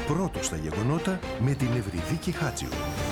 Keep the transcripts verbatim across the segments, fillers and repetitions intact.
Πρώτος στα γεγονότα με την Ευρυδίκη Χάτζιου.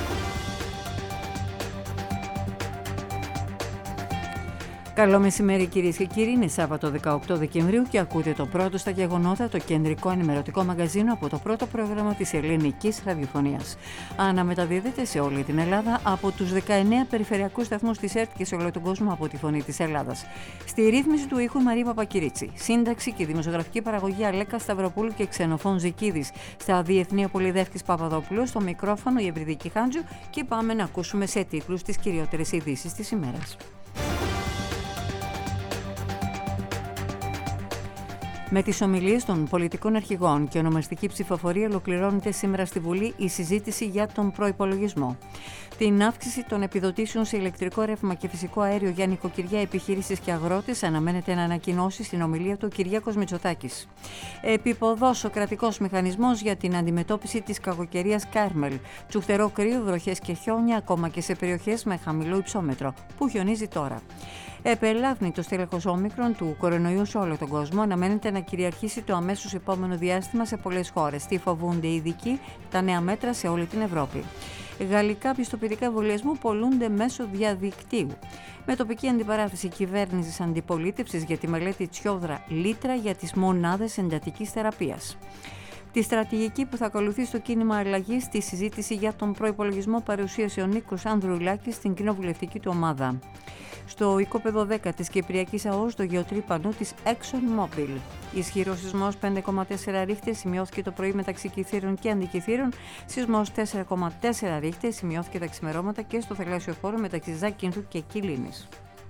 Καλό μεσημέρι κυρίες και κύριοι, είναι Σάββατο δεκαοκτώ Δεκεμβρίου και ακούτε το πρώτο στα γεγονότα, το κεντρικό ενημερωτικό μαγαζίνο από το πρώτο πρόγραμμα της ελληνικής ραδιοφωνίας. Αναμεταδίδεται σε όλη την Ελλάδα από τους δεκαεννέα περιφερειακούς σταθμούς της ΕΡΤ και σε όλο τον κόσμο από τη Φωνή της Ελλάδας. Στη ρύθμιση του ήχου η Μαρία Παπακυρίτσι. Σύνταξη και δημοσιογραφική παραγωγή Αλέκα Σταυροπούλου και Ξενοφών Ζικίδης. Στα διεθνή Πολυδεύκης Παπαδόπουλου, στο μικρόφωνο η Ευρυδίκη Χάντζου και πάμε να ακούσουμε σε τίτλους τις κυριότερες ειδήσεις της ημέρας. Με τις ομιλίες των πολιτικών αρχηγών και ονομαστική ψηφοφορία ολοκληρώνεται σήμερα στη Βουλή η συζήτηση για τον προϋπολογισμό. Την αύξηση των επιδοτήσεων σε ηλεκτρικό ρεύμα και φυσικό αέριο για νοικοκυριά, επιχείρησεις και αγρότες αναμένεται να ανακοινώσει στην ομιλία του Κυριάκος Μητσοτάκης. Επιποδός ο κρατικός μηχανισμός για την αντιμετώπιση της κακοκαιρίας Κάρμελ. Τσουχτερό κρύο, βροχές και χιόνια ακόμα και σε περιοχές με χαμηλό υψόμετρο, που χιονίζει τώρα. Επελάβνει το στέλεχος όμικρον του κορονοϊού σε όλο τον κόσμο. Αναμένεται να κυριαρχήσει το αμέσως επόμενο διάστημα σε πολλές χώρες. Τι φοβούνται οι ειδικοί, τα νέα μέτρα σε όλη την Ευρώπη. Γαλλικά πιστοποιητικά εμβολιασμού πολλούνται μέσω διαδικτύου. Με τοπική αντιπαράθεση κυβέρνησης αντιπολίτευσης για τη μελέτη Τσιόδρα Λίτρα για τις μονάδες εντατικής θεραπείας. Τη στρατηγική που θα ακολουθεί στο κίνημα αλλαγής στη συζήτηση για τον προϋπολογισμό παρουσίασε ο Νίκος Ανδρουλάκης στην κοινοβουλευτική του ομάδα. Στο οικόπεδο δέκα της Κυπριακής ΑΟΣ, το γεωτρύπανο της ExxonMobil. Ισχυρός σεισμός πέντε κόμμα τέσσερα ρίχτερ σημειώθηκε το πρωί μεταξύ Κιθήρων και Αντικιθήρων. Σεισμός τέσσερα κόμμα τέσσερα ρίχτερ σημειώθηκε τα ξημερώματα και στο θαλάσσιο χώρο μεταξύ Ζάκυνθου και Κιλίνης.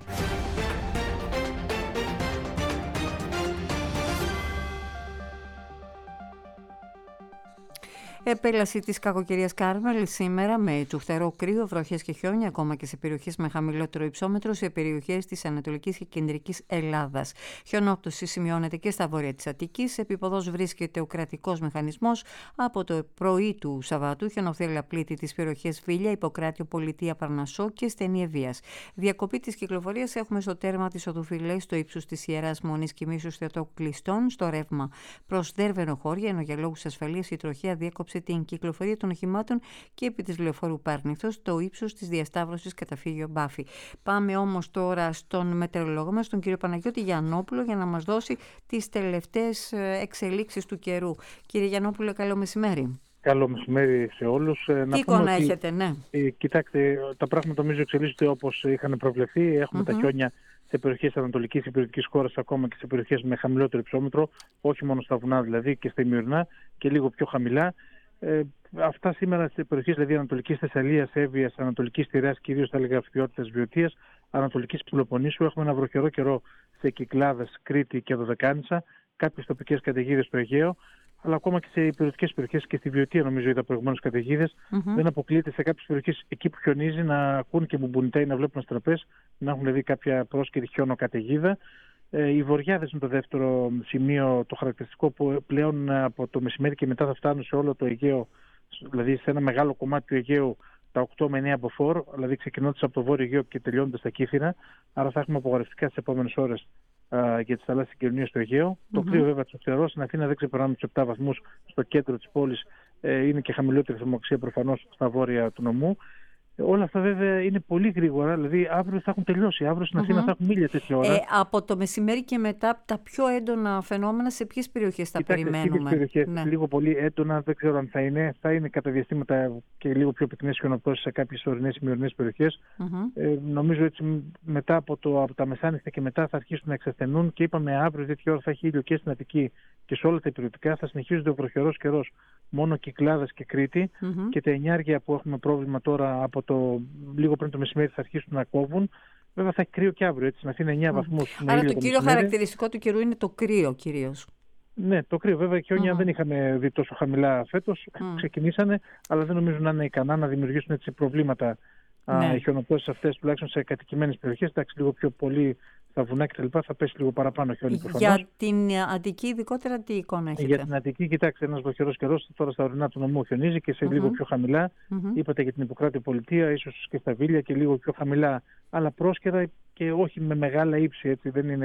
Επέλαση της κακοκαιρίας Κάρμελ σήμερα με τσουχτερό κρύο, βροχές και χιόνια ακόμα και σε περιοχές με χαμηλότερο υψόμετρο σε περιοχές της Ανατολικής και Κεντρικής Ελλάδας. Χιονόπτωση σημειώνεται και στα βόρεια της Αττικής. Επίποδος βρίσκεται ο κρατικός μηχανισμός από το πρωί του Σαββάτου. Χιονοθύλα πλήττει τις περιοχές Βίλια, Ιπποκράτιο, Πολιτεία, Παρνασσό και Στενή Ευβοίας. Διακοπή της κυκλοφορίας έχουμε στο τέρμα της Οδουφυλαίας στο ύψος της Ιεράς Μονής Κοιμήσεως Θεοτόκου κλειστών στο ρεύμα προς Δέρβενο Χώρια, ενώ για λόγους ασφαλείας η τροχέα διέκοψε την κυκλοφορία των οχημάτων και επί της Λεωφόρου Πάρνηθος το ύψος της διασταύρωσης καταφύγιο Μπάφη. Πάμε όμως τώρα στον μετεωρολόγο μας, τον κύριο Παναγιώτη Γιαννόπουλο, για να μας δώσει τις τελευταίες εξελίξεις του καιρού. Κύριε Γιαννόπουλο, καλό μεσημέρι. Καλό μεσημέρι σε όλους. Τι εικόνα έχετε, ναι. Ε, κοιτάξτε, τα πράγματα νομίζω εξελίσσονται όπως είχαν προβλεφθεί. Έχουμε mm-hmm. τα χιόνια σε περιοχές ανατολικής και περιοχής χώρας, ακόμα και σε περιοχές με χαμηλότερο υψόμετρο, όχι μόνο στα βουνά δηλαδή και στα ημιορεινά και λίγο πιο χαμηλά. Ε, αυτά σήμερα σε περιοχές δηλαδή Ανατολικής Θεσσαλίας, Εύβοιας, Ανατολικής Τηράς, κυρίως θα έλεγα Αυτιότητας, Βιωτίας, Ανατολικής Πελοποννήσου. Έχουμε ένα βροχερό καιρό σε Κυκλάδες, Κρήτη και Δωδεκάνησα, κάποιες τοπικές καταιγίδες στο Αιγαίο, αλλά ακόμα και σε υπηρετικές περιοχές και στη Βιωτία, νομίζω είδα προηγουμένως καταιγίδες. Mm-hmm. Δεν αποκλείεται σε κάποιες περιοχές εκεί που χιονίζει να ακούν και μπουμπουνιτά ή να βλέπουν αστραπές, να έχουν δηλαδή κάποια πρόσκαιρη χιόνο καταιγίδα. Ε, οι βοριάδες είναι το δεύτερο σημείο, το χαρακτηριστικό που πλέον από το μεσημέρι και μετά θα φτάνουν σε όλο το Αιγαίο, δηλαδή σε ένα μεγάλο κομμάτι του Αιγαίου τα οκτώ με εννέα μποφόρ, δηλαδή ξεκινώντας από το Βόρειο Αιγαίο και τελειώνοντας στα Κύθυρα. Άρα θα έχουμε απογορευτικά τις επόμενες ώρες α, για τις θαλάσσιες συγκοινωνίες στο Αιγαίο. Mm-hmm. Το κρύο βέβαια τσουχτερό στην Αθήνα δεν ξεπερνάμε τους επτά βαθμούς, στο κέντρο της πόλης ε, είναι και χαμηλότερη θερμοκρασία προφανώς στα βόρεια του νομού. Όλα αυτά βέβαια είναι πολύ γρήγορα, δηλαδή αύριο θα έχουν τελειώσει. Αύριο στην Αθήνα mm-hmm. θα έχουν μίλια τέτοια ώρα. Ε, από το μεσημέρι και μετά, τα πιο έντονα φαινόμενα σε ποιες περιοχές θα Κοιτάξτε, περιμένουμε? Σε περιοχές ναι. λίγο πολύ έντονα, δεν ξέρω αν θα είναι. Θα είναι κατά διαστήματα και λίγο πιο πυκνές χιονοπτώσεις σε κάποιες ορεινές ή ημιορεινές περιοχές. Mm-hmm. Ε, νομίζω έτσι μετά από, το, από τα μεσάνυχτα και μετά θα αρχίσουν να εξασθενούν και είπαμε αύριο τέτοια ώρα θα έχει ήλιο και στην Αττική και σε όλα τα υπηρετικά. Θα συνεχίζονται ο βροχερός καιρός μόνο Κυκλάδες και Κρήτη mm-hmm. και τα εννιάρια που έχουμε πρόβλημα τώρα από το λίγο πριν το μεσημέρι θα αρχίσουν να κόβουν. Βέβαια θα έχει κρύο και αύριο, έτσι, να είναι εννέα mm. βαθμούς. Άρα το, το κύριο χαρακτηριστικό του καιρού είναι το κρύο κυρίως. Ναι, το κρύο. Βέβαια χιόνια mm. δεν είχαμε δει τόσο χαμηλά φέτος. Mm. Ξεκινήσανε, αλλά δεν νομίζω να είναι ικανά να δημιουργήσουν έτσι προβλήματα ναι. οι χιονοπτώσεις αυτές, τουλάχιστον σε κατοικημένες περιοχές. Εντάξει, λίγο πιο πολύ στα βουνά κτλ. Θα πέσει λίγο παραπάνω χιόνι προφανώς. Για την Αττική, ειδικότερα, τι εικόνα έχετε? Για την Αττική, κοιτάξτε, ένας βροχερός καιρός τώρα στα ορεινά του νομού χιονίζει και σε mm-hmm. λίγο πιο χαμηλά. Mm-hmm. Είπατε για την Ιπποκράτιο Πολιτεία, ίσως και στα Βίλια και λίγο πιο χαμηλά, αλλά πρόσκαιρα και όχι με μεγάλα ύψη. Έτσι, δεν είναι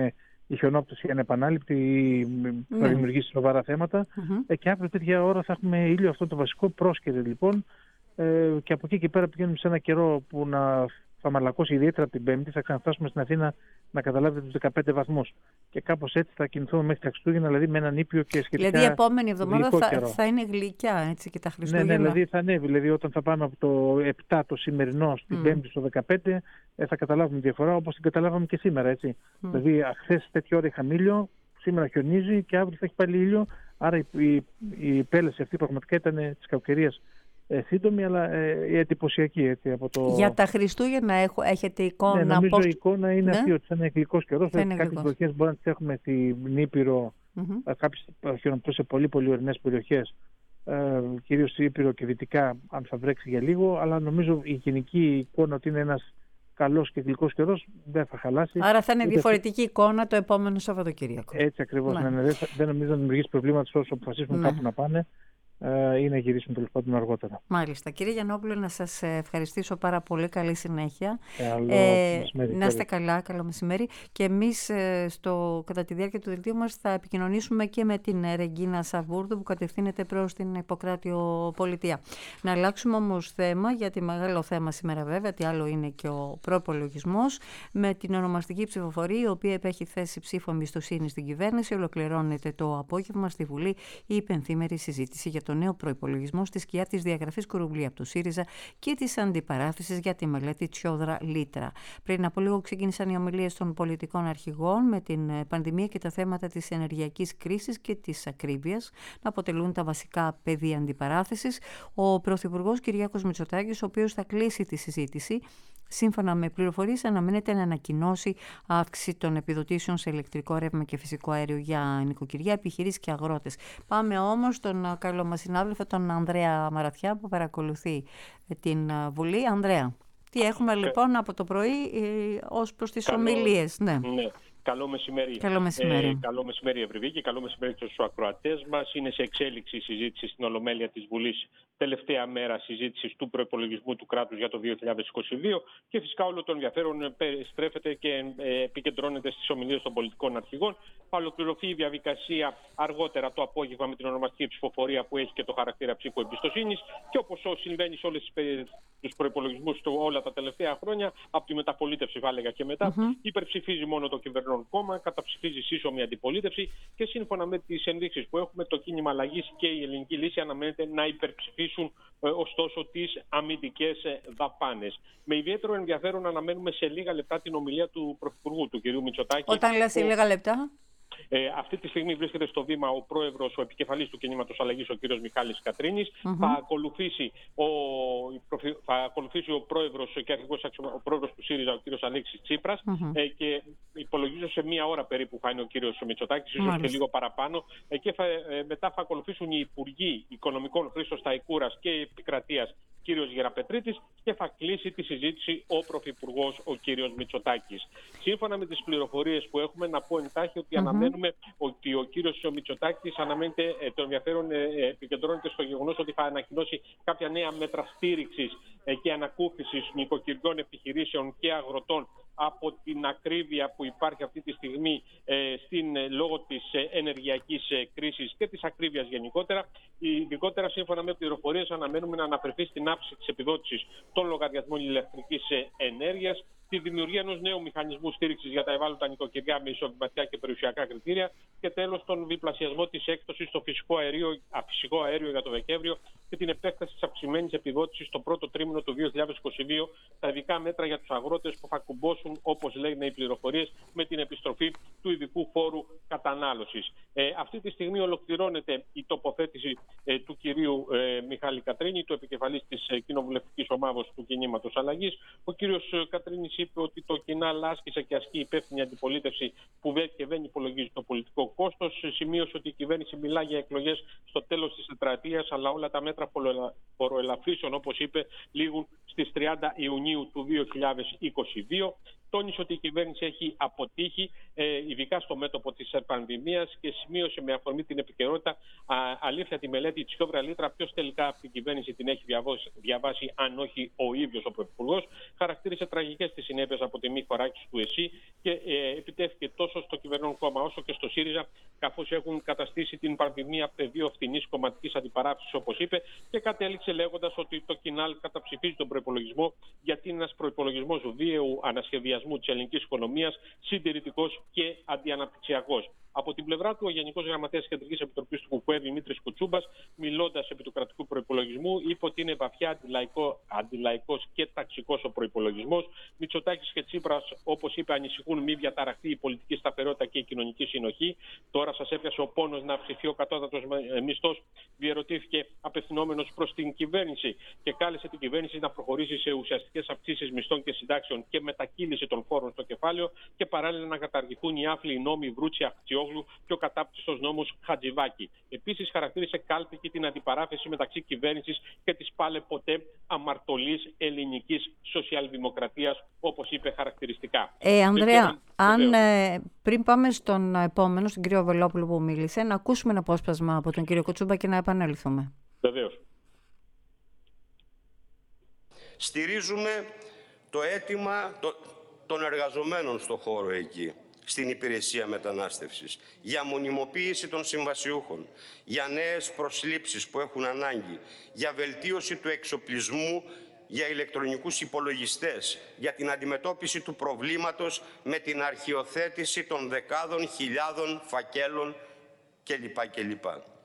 η χιονόπτωση ανεπανάληπτη ή Ναι. θα δημιουργήσει σοβαρά θέματα. Μμμ. Ε, και αύριο τέτοια ώρα θα έχουμε ήλιο, αυτό το βασικό πρόσκαιρε λοιπόν. Ε, και από εκεί και πέρα πηγαίνουμε σε ένα καιρό που να θα μαλακώσει ιδιαίτερα από την Πέμπτη. Θα ξαναφτάσουμε στην Αθήνα, να καταλάβετε, τους δεκαπέντε βαθμούς. Και κάπως έτσι θα κινηθούμε μέχρι τα Χριστούγεννα, δηλαδή με έναν ήπιο και σχετικά. Δηλαδή η επόμενη εβδομάδα γλυκό θα, καιρό. θα είναι γλυκιά, έτσι, και τα Ναι, Χριστούγεννα. ναι, δηλαδή θα ανέβει. Δηλαδή όταν θα πάμε από το επτά το σημερινό στην Mm. Πέμπτη στο δεκαπέντε, ε, θα καταλάβουμε διαφορά όπως την καταλάβαμε και σήμερα. Έτσι. Mm. Δηλαδή χθες τέτοια ώρα είχαμε ήλιο, σήμερα χιονίζει και αύριο θα έχει πάλι ήλιο. Άρα η, η, η πέλεση αυτή πραγματικά ήταν της κακοκαιρίας. Ε, σύντομη, αλλά ε, εντυπωσιακή. Έτσι, από το... Για τα Χριστούγεννα έχω, έχετε εικόνα? Ναι, νομίζω πώς... η εικόνα είναι Ναι. αυτή, ότι θα είναι γλυκός καιρός. Θα είναι Κάποιες γλυκός. περιοχές μπορεί να τις έχουμε στην Ήπειρο, Mm-hmm. κάποιες χιονοπτώσεις σε πολύ πολύ ορεινές περιοχές, ε, κυρίως στην Ήπειρο και δυτικά, αν θα βρέξει για λίγο, αλλά νομίζω η γενική εικόνα ότι είναι ένας καλός και γλυκός καιρός δεν θα χαλάσει. Άρα θα είναι Ούτε διαφορετική εικόνα το επόμενο Σαββατοκύριακο. Έτσι ακριβώς. Ναι. Ναι. Ναι, δεν, θα- δεν νομίζω να δημιουργήσει προβλήματα όσο αποφασίσουν Ναι. κάπου να πάνε ε, ή να γυρίσουν τέλος πάντων αργότερα. Μάλιστα. Κύριε Γιαννόπουλε, να σας ευχαριστήσω πάρα πολύ. Καλή συνέχεια. Καλό Ε, μεσημέρι, να είστε κύριε. καλά, καλό μεσημέρι. Και εμείς ε, στο, κατά τη διάρκεια του δελτίου μας θα επικοινωνήσουμε και με την ε, Ρεγκίνα Σαβούρδου που κατευθύνεται προς την Ιπποκράτειο Πολιτεία. Να αλλάξουμε όμως θέμα, γιατί μεγάλο θέμα σήμερα βέβαια, τι άλλο είναι και ο προϋπολογισμός, με την ονομαστική ψηφοφορία, η οποία επέχει θέση ψήφο εμπιστοσύνη στην κυβέρνηση. Ολοκληρώνεται το απόγευμα στη Βουλή η υπενθήμερη συζήτηση για το νέο προϋπολογισμό στη σκιά της διαγραφής Κουρουμπλή από το ΣΥΡΙΖΑ και της αντιπαράθεσης για τη μελέτη Τσιόδρα Λίτρα. Πριν από λίγο ξεκίνησαν οι ομιλίες των πολιτικών αρχηγών με την πανδημία και τα θέματα της ενεργειακής κρίσης και της ακρίβειας να αποτελούν τα βασικά πεδία αντιπαράθεσης. Ο Πρωθυπουργός Κυριάκος Μητσοτάκης, ο οποίος θα κλείσει τη συζήτηση, σύμφωνα με πληροφορίες, αναμένεται να ανακοινώσει αύξηση των επιδοτήσεων σε ηλεκτρικό ρεύμα και φυσικό αέριο για νοικοκυριά, επιχειρήσεις και αγρότες. Πάμε όμως στον καλό μας συνάδελφο, τον Ανδρέα Μαραθιά, που παρακολουθεί την Βουλή. Ανδρέα, τι έχουμε λοιπόν από το πρωί ε, ως προς τις Καλό, ομιλίες? Ναι. ναι. Καλό μεσημέρι. Καλό μεσημέρι. Ε, καλό μεσημέρι, Ευρυβή, και καλό μεσημέρι στους ακροατές μας. Είναι σε εξέλιξη η συζήτηση στην Ολομέλεια της Βουλής, τελευταία μέρα συζήτησης του προϋπολογισμού του κράτους για το δύο χιλιάδες είκοσι δύο, και φυσικά όλο το ενδιαφέρον στρέφεται και επικεντρώνεται στις ομιλίες των πολιτικών αρχηγών. Θα ολοκληρωθεί η διαδικασία αργότερα το απόγευμα με την ονομαστική ψηφοφορία που έχει και το χαρακτήρα ψήφου εμπιστοσύνης, και όπως συμβαίνει σε όλες τους προϋπολογισμούς του όλα τα τελευταία χρόνια, από τη μεταπολίτευση θα έλεγα και μετά, mm-hmm. υπερψηφίζει μόνο το κυβερνών κόμμα, καταψηφίζει σύσσωμη αντιπολίτευση, και σύμφωνα με τις ενδείξεις που έχουμε, το κίνημα αλλαγής και η ελληνική λύση αναμένεται να υπερψηφίσουν ε, ωστόσο τις αμυντικές ε, δαπάνες. Με ιδιαίτερο ενδιαφέρον αναμένουμε σε λίγα λεπτά την ομιλία του Πρωθυπουργού, του κ. Μητσοτάκη. Όταν λες σε λίγα λεπτά? Ε, αυτή τη στιγμή βρίσκεται στο βήμα ο πρόεδρος, ο επικεφαλής του κινήματος αλλαγής, ο κ. Μιχάλης Κατρίνης. Mm-hmm. Θα, ακολουθήσει ο, θα ακολουθήσει ο πρόεδρος και αρχηγός ο πρόεδρος του ΣΥΡΙΖΑ, ο κ. Αλέξης Τσίπρας. Mm-hmm. Ε, και υπολογίζω σε μία ώρα περίπου θα είναι ο κ. Μητσοτάκης, ίσως mm-hmm. και λίγο παραπάνω. Ε, και θα, ε, μετά θα ακολουθήσουν οι Υπουργοί Οικονομικών Χρήστος Σταϊκούρας και Επικρατείας, κ. Γεραπετρίτης, και θα κλείσει τη συζήτηση ο Πρωθυπουργός, ο κ. Μητσοτάκης. Σύμφωνα με τις πληροφορίες που έχουμε, να πω εντάχει ότι mm-hmm. αναμένουμε ότι ο κ. Μητσοτάκης αναμένεται, το ενδιαφέρον επικεντρώνεται στο γεγονός ότι θα ανακοινώσει κάποια νέα μέτρα στήριξης και ανακούφισης νοικοκυριών, επιχειρήσεων και αγροτών από την ακρίβεια που υπάρχει αυτή τη στιγμή ε, στην, ε, λόγω της ε, ενεργειακής ε, κρίσης και της ακρίβειας γενικότερα. Ειδικότερα, σύμφωνα με πληροφορίες, αναμένουμε να αναφερθεί στην αύξηση της επιδότησης των λογαριασμών ηλεκτρικής ε, ενέργειας, τη δημιουργία ενός νέου μηχανισμού στήριξης για τα ευάλωτα νοικοκυριά με ισοβηματικά και περιουσιακά κριτήρια, και τέλος τον διπλασιασμό της έκπτωσης στο φυσικό αέριο, φυσικό αέριο για το Δεκέμβριο και την επέκταση της αυξημένης επιδότησης στο πρώτο τρίμηνο του δύο χιλιάδες είκοσι δύο, τα ειδικά μέτρα για τους αγρότες που θα κουμπώσουν, όπως λένε οι πληροφορίες, με την επιστροφή του ειδικού φόρου κατανάλωσης. Ε, αυτή τη στιγμή ολοκληρώνεται η τοποθέτηση ε, του κυρίου ε, Μιχάλη Κατρίνη, του επικεφαλής της ε, κοινοβουλευτικής ομάδος του κινήματος αλλαγής. Ο κύριος ε, Κατρίνης είπε ότι το κοινάλ άσκησε και ασκεί υπεύθυνη αντιπολίτευση που και δεν υπολογίζει το πολιτικό κόστος. Σημείωσε ότι η κυβέρνηση μιλά για εκλογές στο τέλος της τετραετίας, αλλά όλα τα μέτρα φοροελαφρύσεων, όπως είπε, λήγουν στις τριάντα Ιουνίου του δύο χιλιάδες είκοσι δύο. τόνισε ότι η κυβέρνηση έχει αποτύχει, ε, ειδικά στο μέτωπο της πανδημίας, και σημείωσε με αφορμή την επικαιρότητα α, αλήθεια τη μελέτη της Τσιόβρα Λίτρα, ποιος τελικά από την κυβέρνηση την έχει διαβάσει, διαβάσει, αν όχι ο ίδιος ο Πρωθυπουργός. Χαρακτήρισε τραγικές τις συνέπειες από τη μη χωράκιση του ΕΣΥ και ε, επιτέθηκε τόσο στο κυβερνών κόμμα όσο και στο ΣΥΡΙΖΑ, καθώς έχουν καταστήσει την πανδημία πεδίο φθηνής κομματικής αντιπαράθεσης, όπως είπε, και κατέληξε λέγοντας ότι το Κινάλ καταψηφίζει τον προϋπολογισμό γιατί είναι ένας προϋπολογισμός βίαιου ανασχεδιασμού της ελληνικής οικονομίας, συντηρητικός και αντιαναπτυξιακός. Από την πλευρά του, ο Γενικός Γραμματέας της Κεντρικής Επιτροπής του ΚΚΕ, Δημήτρης Κουτσούμπας, μιλώντας επί του κρατικού προϋπολογισμού, είπε ότι είναι βαθιά αντιλαϊκό, αντιλαϊκός και ταξικός ο προϋπολογισμός. Μητσοτάκης και Τσίπρας, όπως είπε, ανησυχούν μη διαταραχθεί η πολιτική σταθερότητα και η κοινωνική συνοχή. Τώρα σας έπιασε ο πόνος να αυξηθεί ο κατώτατος μισθός, διερωτήθηκε απευθυνόμενος προς την κυβέρνηση και κάλεσε την κυβέρνηση να προχωρήσει σε ουσιαστικές αυξήσεις μισθών και συντάξεων και μετακύληση των φόρων στο κεφάλαιο και παράλληλα να καταργηθούν οι άφλοι νόμοι Βρούτσι, Αχτσιόγλου και ο κατάπτυστος νόμος Χατζηβάκη. Επίσης, χαρακτήρισε κάλπικη την αντιπαράθεση μεταξύ κυβέρνησης και της πάλε ποτέ αμαρτωλής ελληνικής σοσιαλδημοκρατίας, όπως είπε χαρακτηριστικά. Ε, Ανδρέα, αν ε, πριν πάμε στον επόμενο, στον κύριο Βελόπουλο που μίλησε, να ακούσουμε ένα απόσπασμα από τον κύριο Κουτσούμπα και να επανέλθουμε. Βεβαίως. Στηρίζουμε το αίτημα των εργαζομένων στο χώρο εκεί, στην υπηρεσία μετανάστευσης, για μονιμοποίηση των συμβασιούχων, για νέες προσλήψεις που έχουν ανάγκη, για βελτίωση του εξοπλισμού, για ηλεκτρονικούς υπολογιστές, για την αντιμετώπιση του προβλήματος με την αρχιοθέτηση των δεκάδων χιλιάδων φακέλων κλπ. κλπ.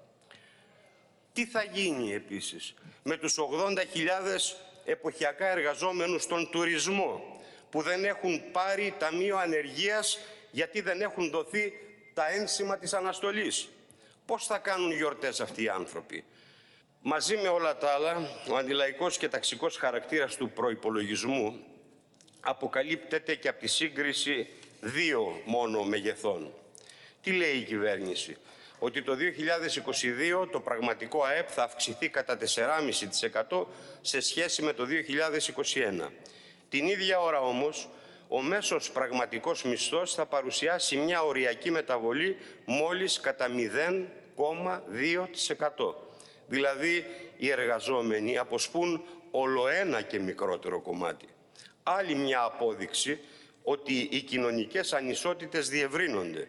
Τι θα γίνει επίσης με τους ογδόντα χιλιάδες εποχιακά εργαζόμενους στον τουρισμό που δεν έχουν πάρει ταμείο ανεργίας γιατί δεν έχουν δοθεί τα ένσημα της αναστολής? Πώς θα κάνουν γιορτές αυτοί οι άνθρωποι? Μαζί με όλα τα άλλα, ο αντιλαϊκός και ταξικός χαρακτήρας του προϋπολογισμού αποκαλύπτεται και από τη σύγκριση δύο μόνο μεγεθών. Τι λέει η κυβέρνηση? Ότι το δύο χιλιάδες είκοσι δύο το πραγματικό ΑΕΠ θα αυξηθεί κατά τέσσερα κόμμα πέντε τοις εκατό σε σχέση με το δύο χιλιάδες είκοσι ένα. Την ίδια ώρα όμως, ο μέσος πραγματικός μισθός θα παρουσιάσει μια οριακή μεταβολή μόλις κατά μηδέν κόμμα δύο τοις εκατό. Δηλαδή, οι εργαζόμενοι αποσπούν ολοένα και μικρότερο κομμάτι. Άλλη μια απόδειξη ότι οι κοινωνικές ανισότητες διευρύνονται.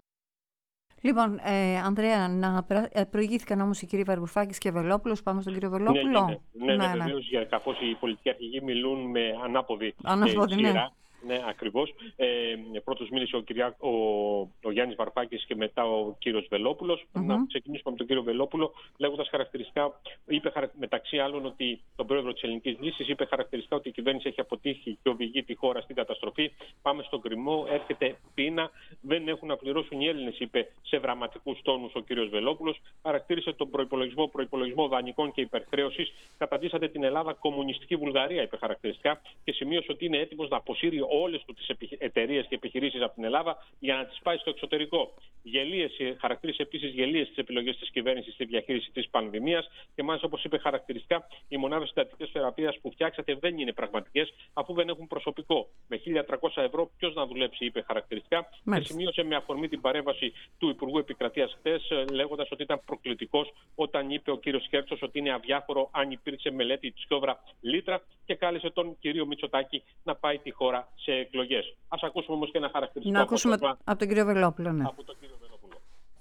Λοιπόν, ε, Ανδρέα, να προηγήθηκαν όμως οι κύριοι Βαρουφάκης και Βελόπουλος. Πάμε στον κύριο Βελόπουλο. Ναι, ναι, ναι, ναι, ναι, βεβαίως, για καθώς οι πολιτικοί αρχηγοί μιλούν με ανάποδη Ανάποδη, σειρά. ναι. Ναι, ακριβώς. Ε, πρώτος μίλησε ο, Κυριά, ο, ο Γιάννης Βαρουφάκης και μετά ο κύριος Βελόπουλος. Mm-hmm. Να ξεκινήσουμε με τον κύριο Βελόπουλο, λέγοντας χαρακτηριστικά, είπε μεταξύ άλλων ότι τον πρόεδρο της Ελληνικής Λύσης είπε χαρακτηριστικά ότι η κυβέρνηση έχει αποτύχει και οδηγεί τη χώρα στην καταστροφή. Πάμε στον κρυμμό, έρχεται πείνα, δεν έχουν να πληρώσουν οι Έλληνες, είπε σε δραματικούς τόνους ο κύριος Βελόπουλος. Χαρακτήρισε τον προϋπολογισμό, προϋπολογισμό δανεικών και υπερχρέωσης. Καταντήσατε την Ελλάδα κομμουνιστική Βουλγαρία, είπε χαρακτηριστικά, και σημείωσε ότι είναι έτοιμος να αποσύρει όλες του τις εταιρείες και επιχειρήσεις από την Ελλάδα για να τις πάει στο εξωτερικό. Γελίες, χαρακτήρισε επίσης γελίες τις επιλογές της κυβέρνησης στη διαχείριση της πανδημίας και μάλιστα, όπως είπε χαρακτηριστικά, οι μονάδες συντατικής θεραπείας που φτιάξατε δεν είναι πραγματικές αφού δεν έχουν προσωπικό. Με χίλια τριακόσια ευρώ ποιος να δουλέψει, είπε χαρακτηριστικά. Μάλιστα. Και σημείωσε με αφορμή την παρέμβαση του Υπουργού Επικρατείας χθες, λέγοντας ότι ήταν προκλητικός όταν είπε ο κύριος Χέρτσος ότι είναι αδιάφορο αν υπήρξε μελέτη της Τσιόβρα Λίτρα και κάλεσε τον κύριο Μητσοτάκη να πάει τη χώρα σε εκλογές. Ας ακούσουμε όμως και ένα χαρακτηριστικό. Να ακούσουμε από, από τον κύριο Βελόπουλο. Ναι. Από τον κύριο Βελόπουλο.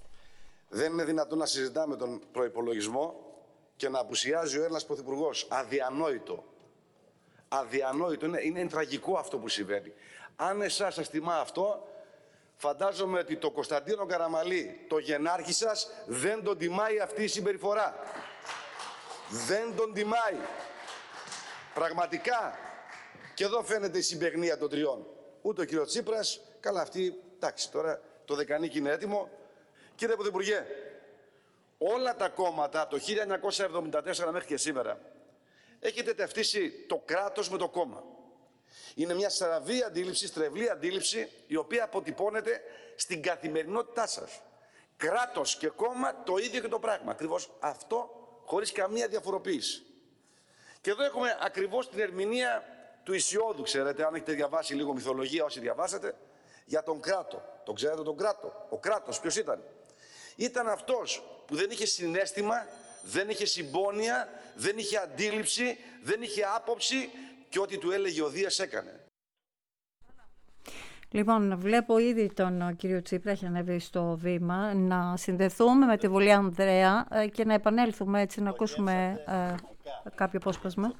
Δεν είναι δυνατόν να συζητάμε τον προϋπολογισμό και να απουσιάζει ο Έλληνας Πρωθυπουργός. Αδιανόητο. Αδιανόητο. Είναι, είναι τραγικό αυτό που συμβαίνει. Αν εσάς σας τιμά αυτό, φαντάζομαι ότι το Κωνσταντίνο Καραμαλή, το γενάρχη σας, δεν τον τιμάει αυτή η συμπεριφορά. Δεν τον τιμάει. Πραγματικά. Και εδώ φαίνεται η συμπαιγνία των τριών. Ούτε ο κύριος Τσίπρας, καλά αυτή, εντάξει, τώρα το δεκανίκι είναι έτοιμο. Κύριε Πρωθυπουργέ, όλα τα κόμματα από το χίλια εννιακόσια εβδομήντα τέσσερα μέχρι και σήμερα έχετε ταυτίσει το κράτος με το κόμμα. Είναι μια στραβή αντίληψη, στρεβλή αντίληψη, η οποία αποτυπώνεται στην καθημερινότητά σας. Κράτος και κόμμα το ίδιο και το πράγμα. Ακριβώς αυτό, χωρίς καμία διαφοροποίηση. Και εδώ έχουμε ακριβώς την ερμηνεία του Ησιώδου, ξέρετε, αν έχετε διαβάσει λίγο μυθολογία, όσοι διαβάσατε, για τον Κράτο. Τον ξέρετε τον Κράτο? Ο Κράτος ποιος ήταν? Ήταν αυτός που δεν είχε συναίσθημα, δεν είχε συμπόνια, δεν είχε αντίληψη, δεν είχε άποψη και ό,τι του έλεγε ο Δίας έκανε. Λοιπόν, βλέπω ήδη τον κύριο Τσίπρα, έχει ανέβει στο βήμα, να συνδεθούμε με τη Βουλή Ανδρέα και να επανέλθουμε έτσι, να ακούσουμε ε, κάποιο απόσπασμα.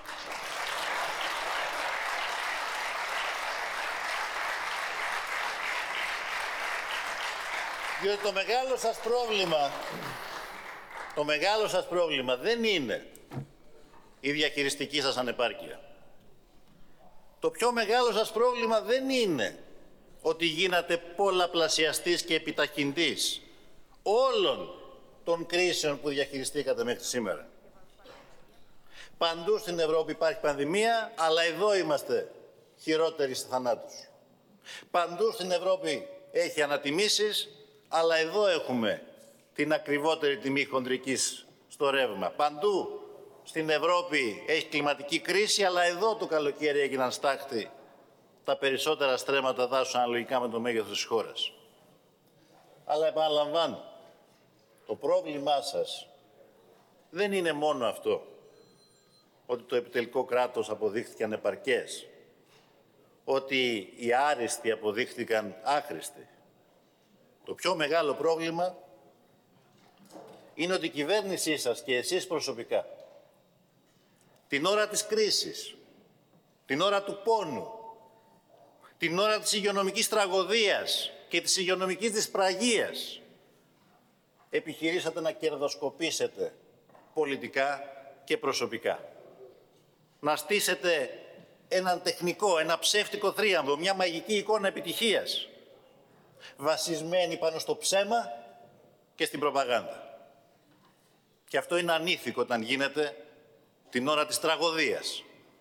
Διότι το μεγάλο σας πρόβλημα, το μεγάλο σας πρόβλημα δεν είναι η διαχειριστική σας ανεπάρκεια. Το πιο μεγάλο σας πρόβλημα δεν είναι ότι γίνατε πολλαπλασιαστής και επιταχυντής όλων των κρίσεων που διαχειριστήκατε μέχρι σήμερα. Παντού στην Ευρώπη υπάρχει πανδημία, αλλά εδώ είμαστε χειρότεροι σε θανάτους. Παντού στην Ευρώπη έχει ανατιμήσεις, αλλά εδώ έχουμε την ακριβότερη τιμή χοντρικής στο ρεύμα. Παντού στην Ευρώπη έχει κλιματική κρίση, αλλά εδώ το καλοκαίρι έγιναν στάχτη τα περισσότερα στρέμματα δάσους αναλογικά με το μέγεθος της χώρας. Αλλά επαναλαμβάνω, το πρόβλημά σας δεν είναι μόνο αυτό, ότι το επιτελικό κράτος αποδείχθηκε ανεπαρκές, ότι οι άριστοι αποδείχθηκαν άχρηστοι. Το πιο μεγάλο πρόβλημα είναι ότι η κυβέρνησή σας και εσείς προσωπικά, την ώρα της κρίσης, την ώρα του πόνου, την ώρα της υγειονομικής τραγωδίας και της υγειονομικής δυσπραγίας, επιχειρήσατε να κερδοσκοπήσετε πολιτικά και προσωπικά. Να στήσετε έναν τεχνικό, ένα ψεύτικο θρίαμβο, μια μαγική εικόνα επιτυχίας, βασισμένη πάνω στο ψέμα και στην προπαγάνδα. Και αυτό είναι ανήθικο όταν γίνεται την ώρα της τραγωδίας.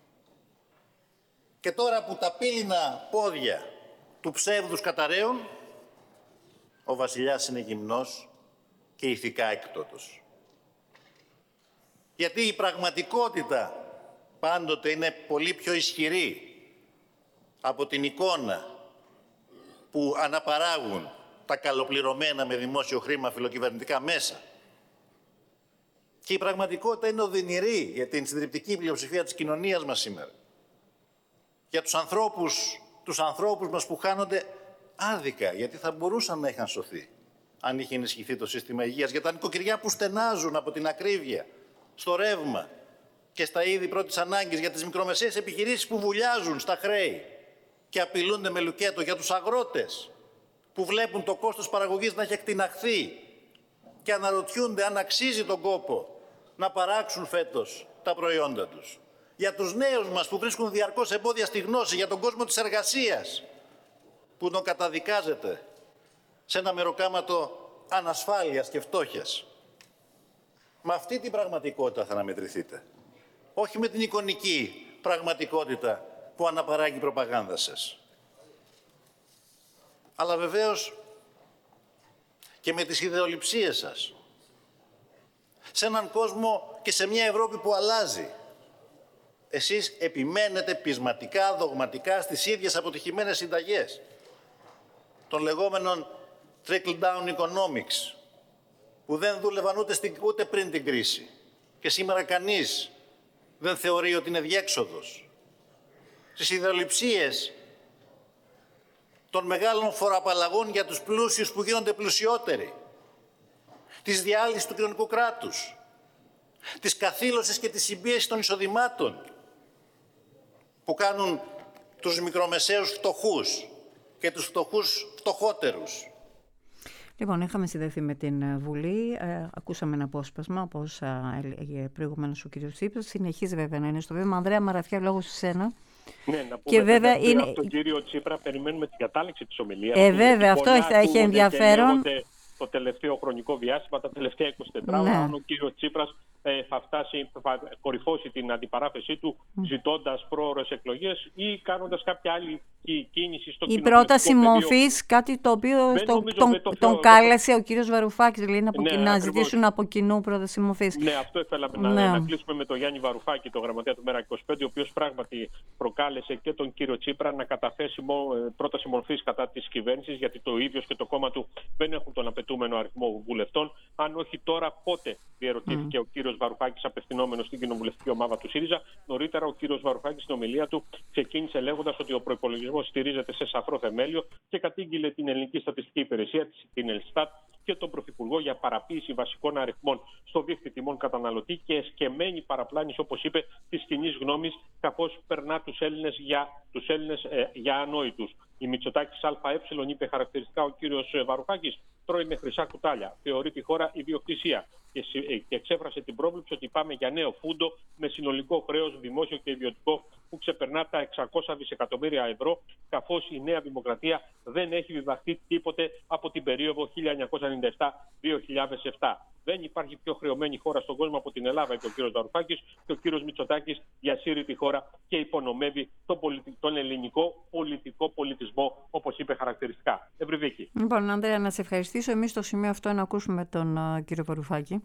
Και τώρα που τα πύληνα πόδια του ψεύδους καταραίουν, ο βασιλιάς είναι γυμνός και ηθικά έκτοτος. Γιατί η πραγματικότητα πάντοτε είναι πολύ πιο ισχυρή από την εικόνα που αναπαράγουν τα καλοπληρωμένα με δημόσιο χρήμα φιλοκυβερνητικά μέσα. Και η πραγματικότητα είναι οδυνηρή για την συντριπτική πλειοψηφία της κοινωνίας μας σήμερα. Για τους ανθρώπους, τους ανθρώπους μας που χάνονται άδικα, γιατί θα μπορούσαν να είχαν σωθεί αν είχε ενισχυθεί το σύστημα υγείας. Για τα νοικοκυριά που στενάζουν από την ακρίβεια, στο ρεύμα και στα είδη πρώτης ανάγκης. Για τις μικρομεσαίες επιχειρήσεις που βουλιάζουν στα χρέη και απειλούνται με λουκέτο. Για τους αγρότες που βλέπουν το κόστος παραγωγής να έχει εκτιναχθεί και αναρωτιούνται αν αξίζει τον κόπο να παράξουν φέτος τα προϊόντα τους. Για τους νέους μας που βρίσκουν διαρκώς εμπόδια στη γνώση, για τον κόσμο της εργασίας που τον καταδικάζεται σε ένα μεροκάματο ανασφάλειας και φτώχειας. Με αυτή την πραγματικότητα θα αναμετρηθείτε. Όχι με την εικονική πραγματικότητα που αναπαράγει η προπαγάνδα σας. Αλλά βεβαίως και με τις ιδεολειψίες σας. Σε έναν κόσμο και σε μια Ευρώπη που αλλάζει. Εσείς επιμένετε πεισματικά, δογματικά στις ίδιες αποτυχημένες συνταγές των λεγόμενων trickle-down economics, που δεν δούλευαν ούτε, στην, ούτε πριν την κρίση. Και σήμερα κανείς δεν θεωρεί ότι είναι διέξοδος. Στις ιδεολειψίες των μεγάλων φοροαπαλλαγών για τους πλούσιους που γίνονται πλουσιότεροι, της διάλυσης του κοινωνικού κράτους, της καθήλωσης και της συμπίεσης των εισοδημάτων που κάνουν τους μικρομεσαίους φτωχούς και τους φτωχούς φτωχότερους. Λοιπόν, είχαμε συνδεθεί με την Βουλή, ε, ακούσαμε ένα απόσπασμα, όπως ε, έλεγε προηγουμένως ο κ. Τσίπρας. Συνεχίζει βέβαια να είναι στο βήμα. Ανδρέα Μαραθιά, λόγος σε σένα. Ναι, να πούμε και βέβαια ότι είναι... από τον κύριο Τσίπρα περιμένουμε την κατάληξη της ομιλίας. Ε, βέβαια, αυτό θα έχει ενδιαφέρον. Το τελευταίο χρονικό διάστημα, τα τελευταία είκοσι τέσσερις ώρα, ναι. αν ο κύριος Τσίπρας θα φτάσει, θα κορυφώσει την αντιπαράθεσή του ζητώντας πρόωρες εκλογές ή κάνοντας κάποια άλλη κίνηση στο κοινοβουλευτικό πεδίο. Η πρόταση μορφής, κάτι το οποίο στο, τον, το τον κάλεσε ο κύριος Βαρουφάκης, δηλαδή να, ναι, να ζητήσουν από κοινού πρόταση μορφής. Ναι, αυτό ήθελα ναι. να, να κλείσουμε με τον Γιάννη Βαρουφάκη, τον γραμματέα του Μέρα είκοσι πέντε, ο οποίος πράγματι προκάλεσε και τον κύριο Τσίπρα να καταθέσει πρόταση μορφής κατά της κυβέρνησης, γιατί το ίδιος και το κόμμα του δεν έχουν τον απαιτούμενο αριθμό βουλευτών. Αν όχι τώρα, πότε, διερωτήθηκε mm. ο κύριος Βαρουφάκης, απευθυνόμενος στην κοινοβουλευτική ομάδα του ΣΥΡΙΖΑ. Νωρίτερα, ο κύριος Βαρουφάκης στην ομιλία του ξεκίνησε λέγοντας ότι ο προϋπολογισμός στηρίζεται σε σαφρό θεμέλιο και κατήγγειλε την Ελληνική Στατιστική Υπηρεσία, την Ελστάτ, και τον Πρωθυπουργό για παραποίηση βασικών αριθμών στο δίκτυο τιμών καταναλωτή και εσκεμμένη παραπλάνηση, όπως είπε, της κοινής γνώμης, καθώς περνά τους Έλληνες για, τους Έλληνες, ε, για ανόητους. Η Μητσοτάκης ΑΕ, είπε χαρακτηριστικά ο κύριος Βαρουφάκης, τρώει με χρυσά κουτάλια. Θεωρεί τη χώρα ιδιοκτησία και, και εξέφρασε την πρόβλεψη ότι πάμε για νέο φούντο με συνολικό χρέος δημόσιο και ιδιωτικό που ξεπερνά τα εξακόσια δισεκατομμύρια ευρώ, καθώς η Νέα Δημοκρατία δεν έχει διδαχθεί τίποτε από την περίοδο χίλια εννιακόσια ενενήντα επτά με δύο χιλιάδες επτά. Δεν υπάρχει πιο χρεωμένη χώρα στον κόσμο από την Ελλάδα, είπε ο κύριος Βαρουφάκης, και ο κύριος Μητσοτάκης διασύρει τη χώρα και υπονομεύει τον, πολιτι... τον ελληνικό πολιτικό πολιτισμό, όπως είπε χαρακτηριστικά. Ευρυδίκη. Λοιπόν, Ανδρέα, να σε ευχαριστήσω. Εμείς στο σημείο αυτό να ακούσουμε τον uh, κύριο Βαρουφάκη.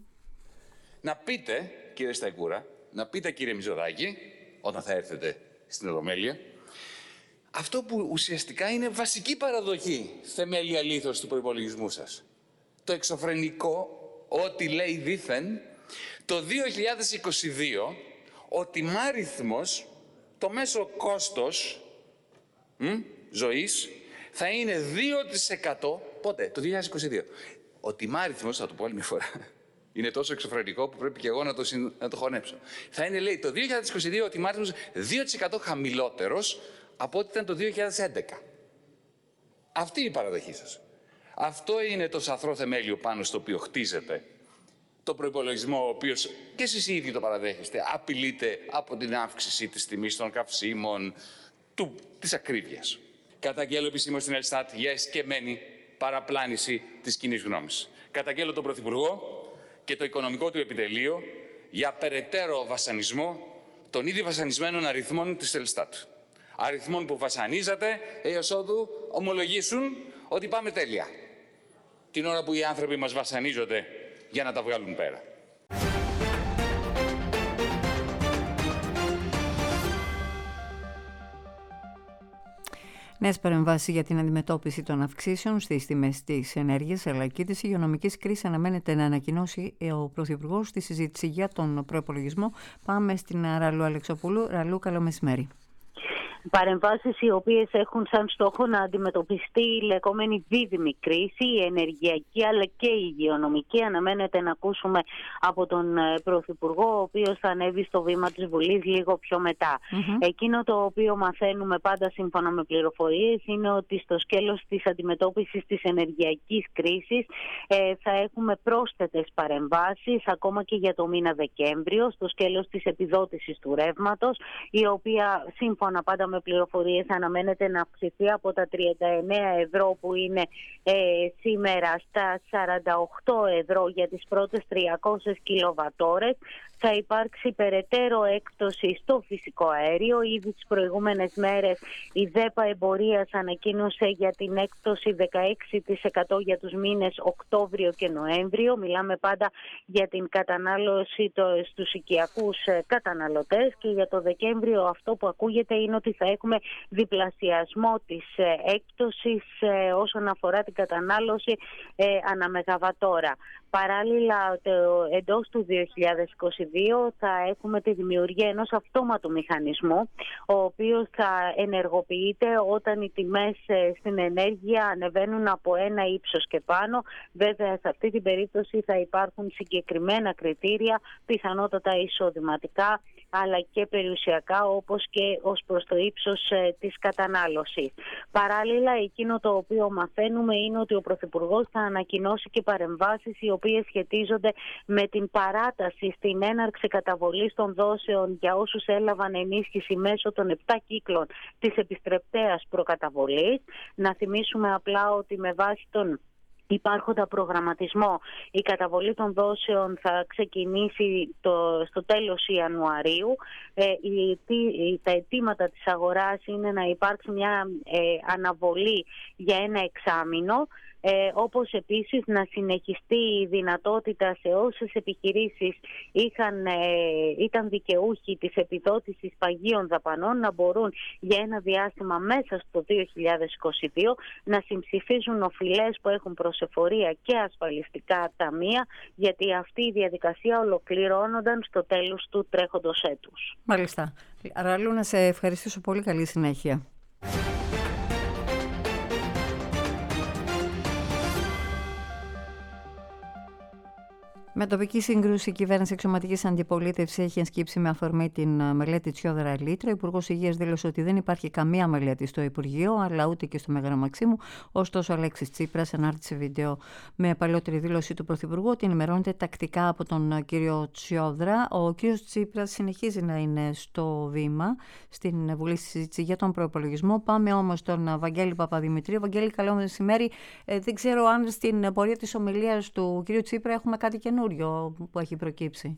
Να πείτε, κύριε Σταϊκούρα, να πείτε, κύριε Μητσοτάκη, όταν θα έρθετε στην Ολομέλεια, αυτό που ουσιαστικά είναι βασική παραδοχή, θεμέλια λίθος του προϋπολογισμού σας. Το εξωφρενικό, ότι λέει δήθεν, το δύο χιλιάδες είκοσι δύο, ο τιμάριθμος, το μέσο κόστος μ, ζωής, θα είναι δύο τοις εκατό, πότε, το δύο χιλιάδες είκοσι δύο. Ο τιμάριθμος, θα το πω άλλη μια φορά, είναι τόσο εξωφρενικό που πρέπει και εγώ να το, συν, να το χωνέψω. Θα είναι, λέει, το δύο χιλιάδες είκοσι δύο ο τιμάριθμος δύο τοις εκατό χαμηλότερος από ό,τι ήταν το δύο χιλιάδες έντεκα. Αυτή είναι η παραδοχή σας. Αυτό είναι το σαθρό θεμέλιο πάνω στο οποίο χτίζεται το προϋπολογισμό, ο οποίος και εσείς οι ίδιοι το παραδέχεστε, απειλείται από την αύξηση της τιμής των καυσίμων, του, της ακρίβειας. Καταγγέλλω επισήμως στην Ελστάτ για εσκεμμένη παραπλάνηση της κοινής γνώμης. Καταγγέλλω τον Πρωθυπουργό και το οικονομικό του επιτελείο για περαιτέρω βασανισμό των ήδη βασανισμένων αριθμών της Ελστάτ. Αριθμών που βασανίζατε έως ότου ομολογήσουν ότι πάμε τέλεια. Την ώρα που οι άνθρωποι μας βασανίζονται για να τα βγάλουν πέρα. Νέες παρεμβάσεις για την αντιμετώπιση των αυξήσεων στις τιμές της ενέργειας αλλά και της υγειονομικής κρίσης αναμένεται να ανακοινώσει ο Πρωθυπουργός στη συζήτηση για τον προϋπολογισμό. Πάμε στην Ραλού Αλεξοπούλου. Ραλού, καλό μεσημέρι. Παρεμβάσεις οι οποίες έχουν σαν στόχο να αντιμετωπιστεί η λεγόμενη δίδυμη κρίση, η ενεργειακή αλλά και η υγειονομική. Αναμένεται να ακούσουμε από τον Πρωθυπουργό, ο οποίος θα ανέβει στο βήμα της Βουλής λίγο πιο μετά. Mm-hmm. Εκείνο το οποίο μαθαίνουμε πάντα σύμφωνα με πληροφορίες είναι ότι στο σκέλος της αντιμετώπισης της ενεργειακής κρίσης ε, θα έχουμε πρόσθετες παρεμβάσεις ακόμα και για το μήνα Δεκέμβριο, στο σκέλος της επιδότησης του ρεύματος, η οποία σύμφωνα πάντα με πληροφορίες αναμένεται να αυξηθεί από τα τριάντα εννέα ευρώ που είναι ε, σήμερα στα σαράντα οκτώ ευρώ για τις πρώτες τριακόσιες κιλοβατόρες. Θα υπάρξει περαιτέρω έκπτωση στο φυσικό αέριο. Ήδη τις προηγούμενες μέρες η ΔΕΠΑ Εμπορίας ανακοίνωσε για την έκπτωση δεκαέξι τοις εκατό για τους μήνες Οκτώβριο και Νοέμβριο. Μιλάμε πάντα για την κατανάλωση το, στους οικιακούς καταναλωτές, και για το Δεκέμβριο αυτό που ακούγεται είναι ότι θα έχουμε διπλασιασμό της έκπτωσης όσον αφορά την κατανάλωση ανά μεγαβατόρα. Παράλληλα, εντός του δύο χιλιάδες είκοσι δύο θα έχουμε τη δημιουργία ενός αυτόματου μηχανισμού, ο οποίος θα ενεργοποιείται όταν οι τιμές στην ενέργεια ανεβαίνουν από ένα ύψος και πάνω. Βέβαια, σε αυτή την περίπτωση θα υπάρχουν συγκεκριμένα κριτήρια, πιθανότατα εισοδηματικά, αλλά και περιουσιακά, όπως και ως προς το ύψος ε, της κατανάλωσης. Παράλληλα, εκείνο το οποίο μαθαίνουμε είναι ότι ο Πρωθυπουργός θα ανακοινώσει και παρεμβάσεις οι οποίες σχετίζονται με την παράταση στην έναρξη καταβολής των δόσεων για όσους έλαβαν ενίσχυση μέσω των επτά κύκλων της επιστρεπτέας προκαταβολής. Να θυμίσουμε απλά ότι με βάση τον υπάρχοντα προγραμματισμό. Η καταβολή των δόσεων θα ξεκινήσει το, στο τέλος Ιανουαρίου. Ε, η, η, τα αιτήματα της αγοράς είναι να υπάρξει μια ε, αναβολή για ένα εξάμηνο. Ε, όπως επίσης να συνεχιστεί η δυνατότητα σε όσες επιχειρήσεις είχαν, ε, ήταν δικαιούχοι της επιδότησης παγίων δαπανών να μπορούν για ένα διάστημα μέσα στο δύο χιλιάδες είκοσι δύο να συμψηφίζουν οφειλές που έχουν προς εφορία και ασφαλιστικά ταμεία, γιατί αυτή η διαδικασία ολοκληρώνονταν στο τέλος του τρέχοντος έτους. Μάλιστα. Ραλού, να σε ευχαριστήσω πολύ. Καλή συνέχεια. Με τοπική σύγκρουση, η κυβέρνηση εξωματικής αντιπολίτευσης έχει ενσκύψει με αφορμή την μελέτη Τσιόδρα Λίτρα. Ο Υπουργός Υγείας δήλωσε ότι δεν υπάρχει καμία μελέτη στο Υπουργείο, αλλά ούτε και στο Μέγαρο Μαξίμου. Ωστόσο, ο Αλέξης Τσίπρας ανάρτησε βίντεο με παλαιότερη δήλωση του Πρωθυπουργού ότι ενημερώνεται τακτικά από τον κύριο Τσιόδρα. Ο κύριος Τσίπρας συνεχίζει να είναι στο βήμα στην Βουλή στη συζήτηση για τον προϋπολογισμό. Πάμε όμως στον Βαγγέλη Παπαδημητρίου. Βαγγέλη, καλό μεσημέρι. Ε, δεν ξέρω αν στην πορεία της ομιλίας του κύριου Τσίπρα έχουμε κάτι καινούριο που έχει προκύψει.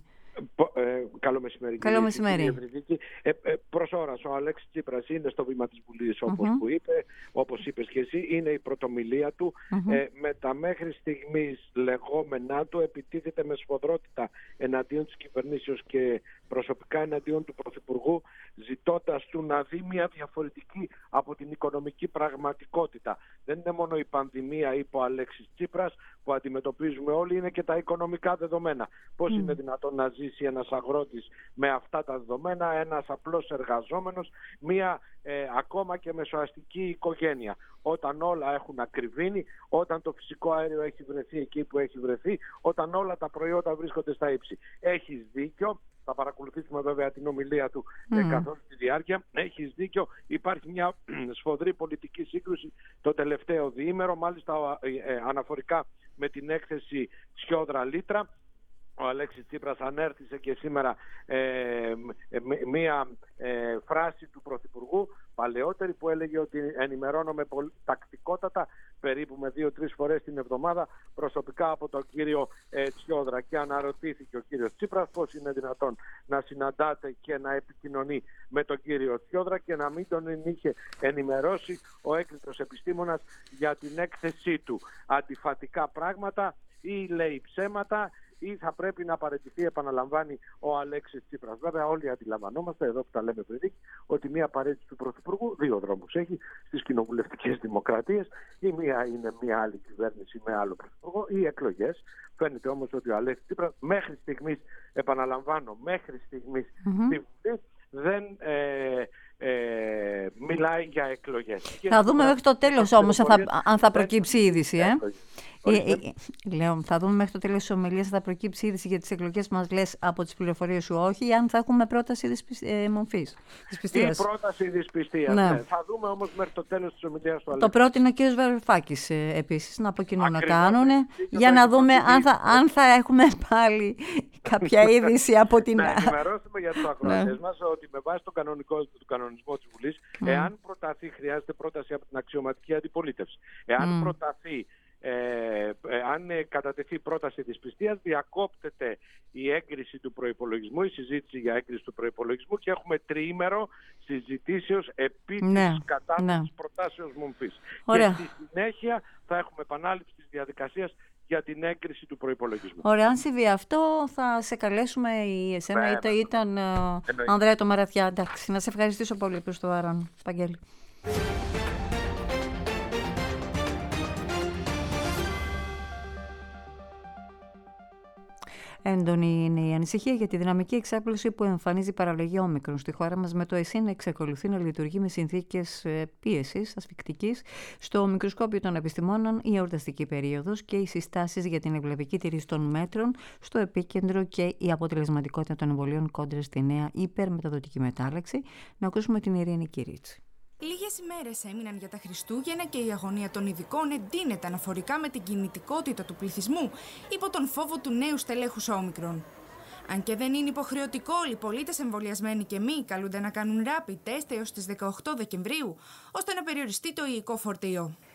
Ε, καλό μεσημέρι. Καλό μεσημέρι. Ε, ε, προς ώρας ο Αλέξης Τσίπρας είναι στο βήμα της Βουλής, όπως uh-huh. που είπε, όπως είπες και εσύ, είναι η πρωτομιλία του. Uh-huh. Ε, με τα μέχρι στιγμής λεγόμενά του επιτίθεται με σφοδρότητα εναντίον της κυβερνήσεως και προσωπικά εναντίον του Πρωθυπουργού, ζητώντας του να δει μια διαφορετική από την οικονομική πραγματικότητα. Δεν είναι μόνο η πανδημία, είπε ο Αλέξης Τσίπρας, που αντιμετωπίζουμε όλοι, είναι και τα οικονομικά δεδομένα. Πώς mm. είναι δυνατόν να ζήσει ένας αγρότης με αυτά τα δεδομένα, ένας απλός εργαζόμενος, μια ε, ακόμα και μεσοαστική οικογένεια, όταν όλα έχουν ακριβήνει, όταν το φυσικό αέριο έχει βρεθεί εκεί που έχει βρεθεί, όταν όλα τα προϊόντα βρίσκονται στα ύψη. Έχεις δίκιο. Θα παρακολουθήσουμε βέβαια την ομιλία του mm. καθ' όλη τη διάρκεια. Έχεις δίκιο, υπάρχει μια σφοδρή πολιτική σύγκρουση το τελευταίο διήμερο, μάλιστα ε, αναφορικά με την έκθεση Τσιόδρα Λίτρα. Ο Αλέξης Τσίπρας ανέρθησε και σήμερα ε, μία ε, φράση του Πρωθυπουργού παλαιότερη που έλεγε ότι ενημερώνομαι πολύ, τακτικότατα, περίπου με δύο-τρεις φορές την εβδομάδα, προσωπικά από τον κύριο ε, Τσιόδρα, και αναρωτήθηκε ο κύριος Τσίπρας πώς είναι δυνατόν να συναντάται και να επικοινωνεί με τον κύριο Τσιόδρα και να μην τον είχε ενημερώσει ο έγκριτος επιστήμονας για την έκθεσή του. Αντιφατικά πράγματα, ή λέει ψέματα, ή θα πρέπει να παραιτηθεί, επαναλαμβάνει ο Αλέξης Τσίπρας. Βέβαια, όλοι αντιλαμβανόμαστε, εδώ που τα λέμε πριν, ότι μία παραίτηση του Πρωθυπουργού δύο δρόμους έχει στις κοινοβουλευτικές δημοκρατίες. Η μία είναι μία άλλη κυβέρνηση με άλλο Πρωθυπουργό, ή εκλογές. Φαίνεται όμως ότι ο Αλέξης Τσίπρας μέχρι στιγμής, επαναλαμβάνω, μέχρι στιγμής mm-hmm. στη Βουλή δεν ε, ε, μιλάει για εκλογές. Θα δούμε μέχρι το τέλος όμως αν θα, αν θα προκύψει η είδηση. Ε? Ε, ε, ε, λέω, θα δούμε μέχρι το τέλος της ομιλίας αν θα προκύψει είδηση για τις εκλογές μας, λες, από τις πληροφορίες σου, όχι, ή αν θα έχουμε πρόταση της ε, μορφής, της πιστείας. Η πρόταση της πιστείας, ναι. ναι. Θα δούμε όμως μέχρι το τέλος της ομιλίας του Αλέξη. Το πρότεινε ο κ. Βαρουφάκης ε, επίσης, να από κοινού να κάνουν, για να δούμε αν θα, αν θα έχουμε πάλι κάποια είδηση από την... Να ενημερώσουμε για τους ακροατές μας ότι με βάση τον κανονικό του κανονισμό της Βουλής, mm. εάν προταθεί, χρειάζεται πρόταση από την αξιωματική αντιπολίτευση. Εάν mm. προταθεί, Ε, ε, αν ε, κατατεθεί πρόταση της πιστείας, διακόπτεται η έγκριση του προϋπολογισμού, η συζήτηση για έγκριση του προϋπολογισμού, και έχουμε τριήμερο συζητήσεως επί ναι, της κατάθεσης ναι. προτάσεως μομφής. Ωραία. Και στη συνέχεια θα έχουμε επανάληψη της διαδικασίας για την έγκριση του προϋπολογισμού. Ωραία, αν συμβεί αυτό θα σε καλέσουμε η εσένα είτε ήταν uh, Ανδρέα το Μαραθιά. Εντάξει, να σε ευχαριστήσω πολύ προς το παρόν, Παγγέλη. Έντονη είναι η ανησυχία για τη δυναμική εξάπλωση που εμφανίζει η παραλλαγή όμικρον στη χώρα μας, με το ΕΣΥ να εξακολουθεί να λειτουργεί με συνθήκες πίεσης ασφυκτικής. Στο μικροσκόπιο των επιστημόνων, η εορταστική περίοδος και οι συστάσεις για την ευλαβική τήρηση των μέτρων στο επίκεντρο και η αποτελεσματικότητα των εμβολίων κόντρα στη νέα υπερμεταδοτική μετάλλαξη. Να ακούσουμε την Ειρήνη Κυρίτσι. Λίγες ημέρες έμειναν για τα Χριστούγεννα και η αγωνία των ειδικών εντείνεται αναφορικά με την κινητικότητα του πληθυσμού υπό τον φόβο του νέου στελέχους όμικρον. Αν και δεν είναι υποχρεωτικό, οι πολίτες εμβολιασμένοι και μη καλούνται να κάνουν rapid test έως τις δεκαοκτώ Δεκεμβρίου, ώστε να περιοριστεί το ιικό φορτίο.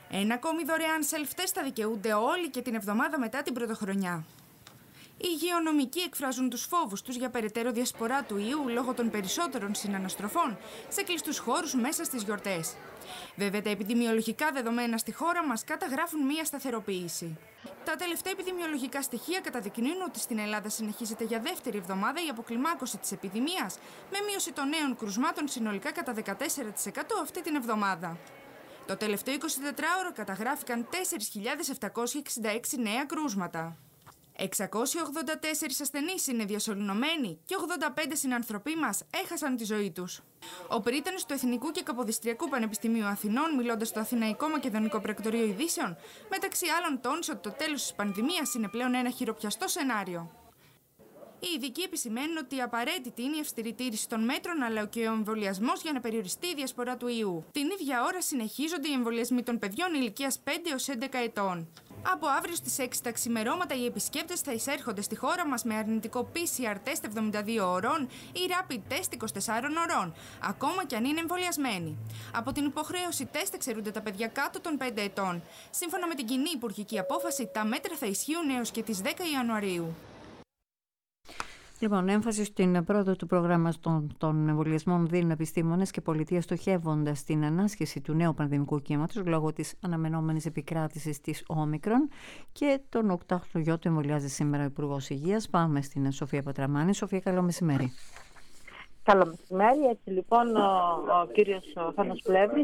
Ένα ακόμη δωρεάν self-test θα δικαιούνται όλοι και την εβδομάδα μετά την πρωτοχρονιά. Οι υγειονομικοί εκφράζουν τους φόβους τους για περαιτέρω διασπορά του ιού λόγω των περισσότερων συναναστροφών σε κλειστούς χώρους μέσα στις γιορτές. Βέβαια, τα επιδημιολογικά δεδομένα στη χώρα μας καταγράφουν μία σταθεροποίηση. Τα τελευταία επιδημιολογικά στοιχεία καταδεικνύουν ότι στην Ελλάδα συνεχίζεται για δεύτερη εβδομάδα η αποκλιμάκωση της επιδημίας, με μείωση των νέων κρουσμάτων συνολικά κατά δεκατέσσερα τοις εκατό αυτή την εβδομάδα. Το τελευταίο εικοσιτετράωρο καταγράφηκαν τέσσερις χιλιάδες επτακόσια εξήντα έξι νέα κρούσματα. εξακόσιοι ογδόντα τέσσερις ασθενείς είναι διασωληνωμένοι και ογδόντα πέντε συνανθρωποί μας έχασαν τη ζωή τους. Ο πρίτανης του Εθνικού και Καποδιστριακού Πανεπιστημίου Αθηνών, μιλώντας στο Αθηναϊκό Μακεδονικό Πρακτορείο Ειδήσεων, μεταξύ άλλων τόνισε ότι το τέλος της πανδημίας είναι πλέον ένα χειροπιαστό σενάριο. Οι ειδικοί επισημαίνουν ότι απαραίτητη είναι η αυστηρή τήρηση των μέτρων αλλά και ο εμβολιασμός για να περιοριστεί η διασπορά του ιού. Την ίδια ώρα συνεχίζονται οι εμβολιασμοί των παιδιών ηλικίας πέντε έως έντεκα ετών. Από αύριο στις έξι τα ξημερώματα οι επισκέπτες θα εισέρχονται στη χώρα μας με αρνητικό πι σι αρ τεστ εβδομήντα δύο ωρών ή rapid test είκοσι τεσσάρων ωρών, ακόμα και αν είναι εμβολιασμένοι. Από την υποχρέωση τεστ εξαιρούνται τα παιδιά κάτω των πέντε ετών. Σύμφωνα με την κοινή υπουργική απόφαση, τα μέτρα θα ισχύουν έως και τις δέκα Ιανουαρίου. Λοιπόν, έμφαση στην πρόοδο του προγράμματος των, των εμβολιασμών δίνουν επιστήμονες και πολιτεία, στοχεύοντας την ανάσχεση του νέου πανδημικού κύματος λόγω της αναμενόμενης επικράτησης της Όμικρον. Και τον οκτάχρονο γιο του εμβολιάζει σήμερα ο Υπουργός Υγείας. Πάμε στην Σοφία Πατραμάνη. Σοφία, καλό μεσημέρι. Καλό μεσημέρι. Έτσι λοιπόν, ο, ο κύριος Θάνος Πλεύρης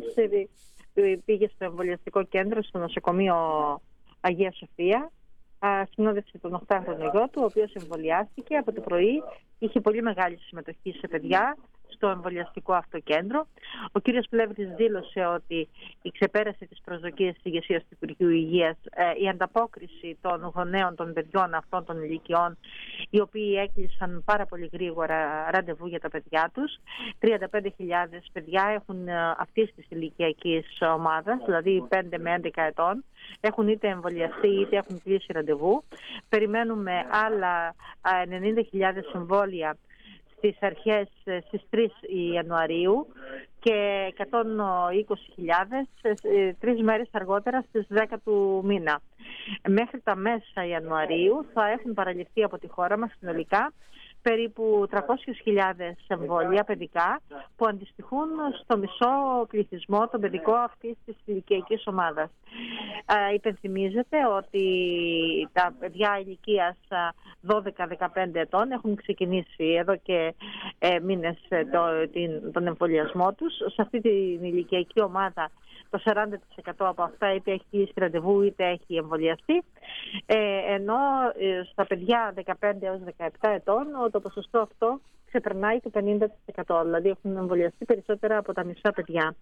πήγε στο εμβολιαστικό κέντρο στο νοσοκομείο Αγία Σοφία. Συνόδευσε τον οκτάχρονο γιο του, ο οποίος εμβολιάστηκε από το πρωί. Είχε πολύ μεγάλη συμμετοχή σε παιδιά στο εμβολιαστικό αυτό κέντρο. Ο κύριος Πλεύρης δήλωσε ότι ξεπέρασε τις προσδοκίες της ηγεσίας του Υπουργείου Υγείας ε, η ανταπόκριση των γονέων των παιδιών αυτών των ηλικιών, οι οποίοι έκλεισαν πάρα πολύ γρήγορα ραντεβού για τα παιδιά τους. τριάντα πέντε χιλιάδες παιδιά έχουν αυτής της ηλικιακής ομάδας, δηλαδή πέντε με έντεκα ετών. Έχουν είτε εμβολιαστεί είτε έχουν κλείσει ραντεβού. Περιμένουμε άλλα ενενήντα χιλιάδες εμβόλια στις αρχές στις τρεις Ιανουαρίου και εκατόν είκοσι χιλιάδες τρεις μέρες αργότερα στις δέκα του μήνα. Μέχρι τα μέσα Ιανουαρίου θα έχουν παραληφθεί από τη χώρα μας συνολικά περίπου τριακόσιες χιλιάδες εμβόλια παιδικά, που αντιστοιχούν στο μισό πληθυσμό τον παιδικό αυτής της ηλικιακής ομάδας. Ε, υπενθυμίζεται ότι τα παιδιά ηλικίας δώδεκα με δεκαπέντε ετών έχουν ξεκινήσει εδώ και ε, μήνες το, την, τον εμβολιασμό τους. Σε αυτή την ηλικιακή ομάδα το σαράντα τοις εκατό από αυτά είτε έχει κλείσει ραντεβού είτε έχει εμβολιαστεί, ε, ενώ ε, στα παιδιά δεκαπέντε έως δεκαεπτά ετών το ποσοστό αυτό ξεπερνάει το πενήντα τοις εκατό, δηλαδή έχουν εμβολιαστεί περισσότερα από τα μισά παιδιά.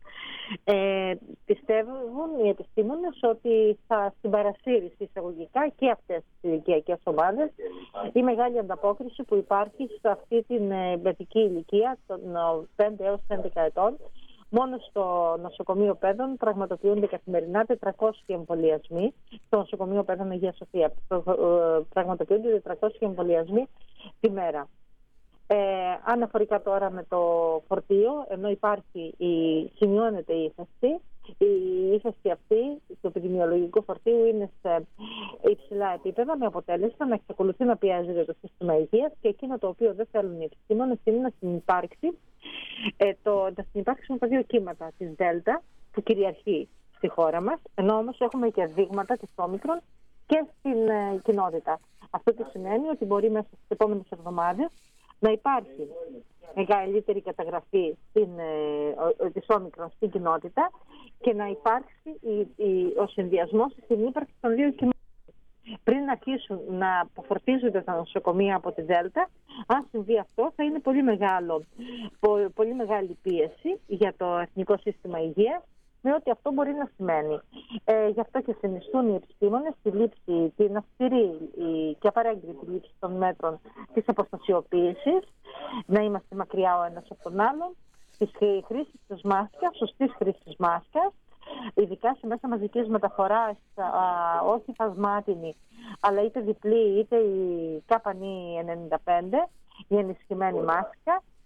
Ε, πιστεύουν οι επιστήμονες ότι θα συμπαρασύρει εισαγωγικά και αυτές τις ηλικιακές ομάδες η μεγάλη ανταπόκριση που υπάρχει σε αυτή την παιδική ηλικία των πέντε έως έντεκα ετών. Μόνο στο νοσοκομείο Παιδών πραγματοποιούνται καθημερινά τετρακόσιοι εμβολιασμοί. Στο νοσοκομείο Παιδών Αγία Σοφία πραγματοποιούνται τετρακόσιοι εμβολιασμοί τη μέρα. Ε, αναφορικά τώρα με το φορτίο, ενώ υπάρχει η, σημειώνεται η ύφεση, η ύφεση αυτή του επιδημιολογικού φορτίου είναι σε υψηλά επίπεδα, με αποτέλεσμα να εξακολουθεί να πιέζεται το σύστημα υγείας, και εκείνο το οποίο δεν θέλουν οι επιστήμονες είναι να συνυπάρξει ε, το, να συνυπάρξουν τα δύο κύματα της Δέλτα που κυριαρχεί στη χώρα μας, ενώ όμως έχουμε και δείγματα της Όμικρον και στην ε, κοινότητα. Αυτό τι σημαίνει ότι μπορεί μέσα στις επόμενες εβδομάδες να υπάρχει μεγαλύτερη καταγραφή στην, ε, της Όμικρον στην κοινότητα και να υπάρξει η, η, ο συνδυασμός στην ύπαρξη των δύο κοινότητων. Πριν αρχίσουν να αποφορτίζονται τα νοσοκομεία από τη Δέλτα, αν συμβεί αυτό θα είναι πολύ, μεγάλο, πο, πολύ μεγάλη πίεση για το Εθνικό Σύστημα Υγείας, με ό,τι αυτό μπορεί να σημαίνει. Ε, γι' αυτό και συνιστούν οι επιστήμονες τη λήψη, την αυστηρή και απαραίτητη λήψη των μέτρων της αποστασιοποίησης, να είμαστε μακριά ο ένας από τον άλλον, της χρήσης της μάσκας, σωστής χρήσης μάσκας, ειδικά σε μέσα μαζικής μεταφοράς, α, όχι φασμάτινη, αλλά είτε διπλή είτε η κάπανη ενενήντα πέντε, η ενισχυμένη μάσκα,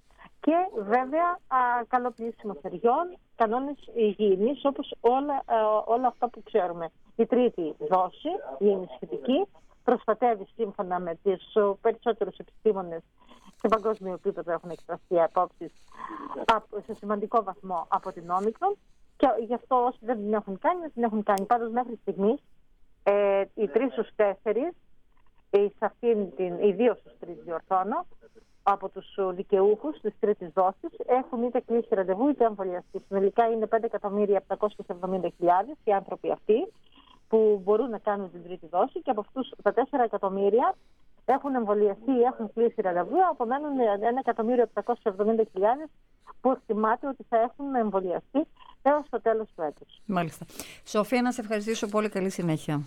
και βέβαια α, καλοπλήσιμο θεριών, κανόνες υγιεινής όπως όλα, α, όλα αυτά που ξέρουμε. Η τρίτη δόση, η ενισχυτική, προστατεύει σύμφωνα με τους περισσότερους επιστήμονες σε παγκόσμιο επίπεδο έχουν εκφραστεί απόψεις σε σημαντικό βαθμό από την Όμικρον και γι' αυτό όσοι δεν την έχουν κάνει, δεν την έχουν κάνει. Πάντως μέχρι στιγμής ε, οι τρεις στους τέσσερις, σε αυτήν την, οι δύο στους τρεις διορθώνω, από τους δικαιούχους της τρίτης δόσης έχουν είτε κλείσει ραντεβού είτε εμβολιαστεί. Συνολικά είναι πέντε εκατομμύρια επτακόσιες εβδομήντα χιλιάδες οι άνθρωποι αυτοί που μπορούν να κάνουν την τρίτη δόση και από αυτούς τα τέσσερα εκατομμύρια έχουν εμβολιαστεί ή έχουν κλείσει ραντεβού, απομένουν ένα εκατομμύριο επτακόσιες εβδομήντα χιλιάδες που εκτιμάται ότι θα έχουν εμβολιαστεί έως το τέλος του έτους. Μάλιστα. Σοφία, να σε ευχαριστήσω πολύ. Καλή συνέχεια.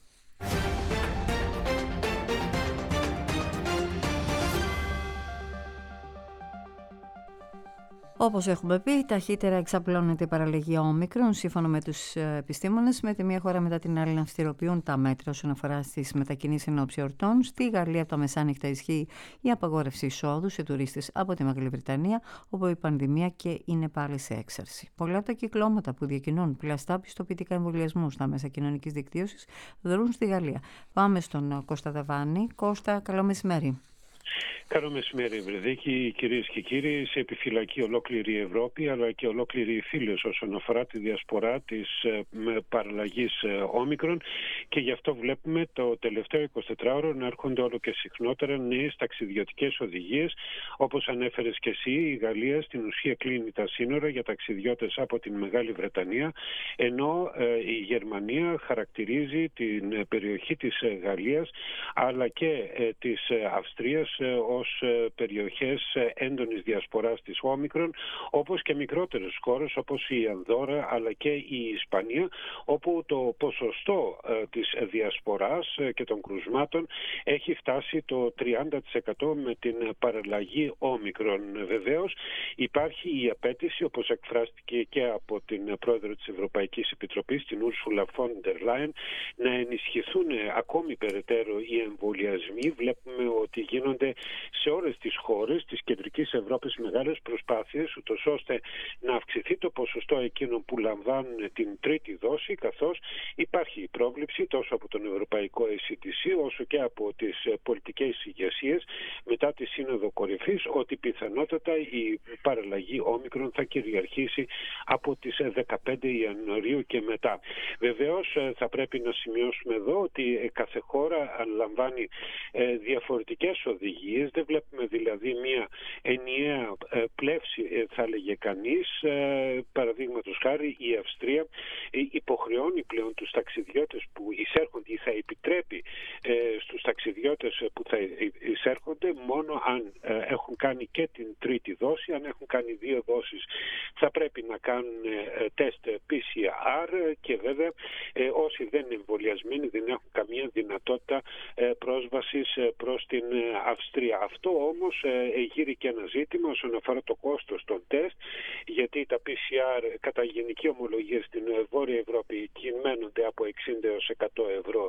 Όπως έχουμε πει, ταχύτερα εξαπλώνεται η παραλλαγή όμικρον, σύμφωνα με τους επιστήμονες, με τη μία χώρα μετά την άλλη να αυστηροποιούν τα μέτρα όσον αφορά στις μετακινήσεις εν ώψη εορτών. Στη Γαλλία από τα μεσάνυχτα ισχύει η απαγόρευση εισόδου σε τουρίστες από τη Μεγάλη Βρετανία, όπου η πανδημία και είναι πάλι σε έξαρση. Πολλά από τα κυκλώματα που διακινούν πλαστά πιστοποιητικά εμβολιασμού στα μέσα κοινωνικής δικτύωσης δρούν στη Γαλλία. Πάμε στον Κώστα Δαβάνη. Κώστα, καλό μεσημέρι. Καλό μεσημέρι, Βρεδίκη, κυρίες και κύριοι. Σε επιφυλακή ολόκληρη η Ευρώπη, αλλά και ολόκληρη η φίλος όσον αφορά τη διασπορά της ε, παραλλαγής ε, όμικρον, και γι' αυτό βλέπουμε το τελευταίο εικοσιτετράωρο να έρχονται όλο και συχνότερα νέες ταξιδιωτικές οδηγίες. Όπως ανέφερες και εσύ, η Γαλλία στην ουσία κλείνει τα σύνορα για ταξιδιώτες από την Μεγάλη Βρετανία, ενώ ε, η Γερμανία χαρακτηρίζει την περιοχή της ε, Γαλλίας αλλά και ε, της ε, Αυστρίας ε, ως περιοχές έντονης διασποράς της όμικρον, όπως και μικρότερες χώρες όπως η Ανδόρα αλλά και η Ισπανία, όπου το ποσοστό της διασποράς και των κρουσμάτων έχει φτάσει το τριάντα τοις εκατό με την παραλλαγή όμικρον. Βεβαίως υπάρχει η απέτηση, όπως εκφράστηκε και από την πρόεδρο της Ευρωπαϊκής Επιτροπής, την Ursula von der Leyen, να ενισχυθούν ακόμη περαιτέρω οι εμβολιασμοί. Βλέπουμε ότι γίνονται σε όλες τις χώρες της Κεντρικής Ευρώπης μεγάλες προσπάθειες, ούτως ώστε να αυξηθεί το ποσοστό εκείνων που λαμβάνουν την τρίτη δόση, καθώς υπάρχει η πρόβλεψη τόσο από τον Ευρωπαϊκό ι σι τι σι όσο και από τις πολιτικές ηγεσίες μετά τη Σύνοδο Κορυφής, ότι πιθανότατα η παραλλαγή όμικρον θα κυριαρχήσει από τις δεκαπέντε Ιανουαρίου και μετά. Βεβαίως θα πρέπει να σημειώσουμε εδώ ότι κάθε χώρα λαμβάνει διαφορετικές οδηγίες. Δεν βλέπουμε δηλαδή μια ενιαία πλεύση, θα έλεγε κανείς. Παραδείγματος χάρη, η Αυστρία υποχρεώνει πλέον τους ταξιδιώτες που εισέρχονται ή θα επιτρέπει στους ταξιδιώτες που θα εισέρχονται μόνο αν έχουν κάνει και την τρίτη δόση. Αν έχουν κάνει δύο δόσεις θα πρέπει να κάνουν τεστ πι σι αρ και βέβαια όσοι δεν είναι εμβολιασμένοι δεν έχουν καμία δυνατότητα πρόσβασης προς την Αυστρία. Αυτό όμως γύρει και ένα ζήτημα όσον αφορά το κόστος των τεστ, γιατί τα πι σι αρ κατά γενική ομολογία στην Βόρεια Ευρώπη κυμαίνονται από εξήντα έως εκατό ευρώ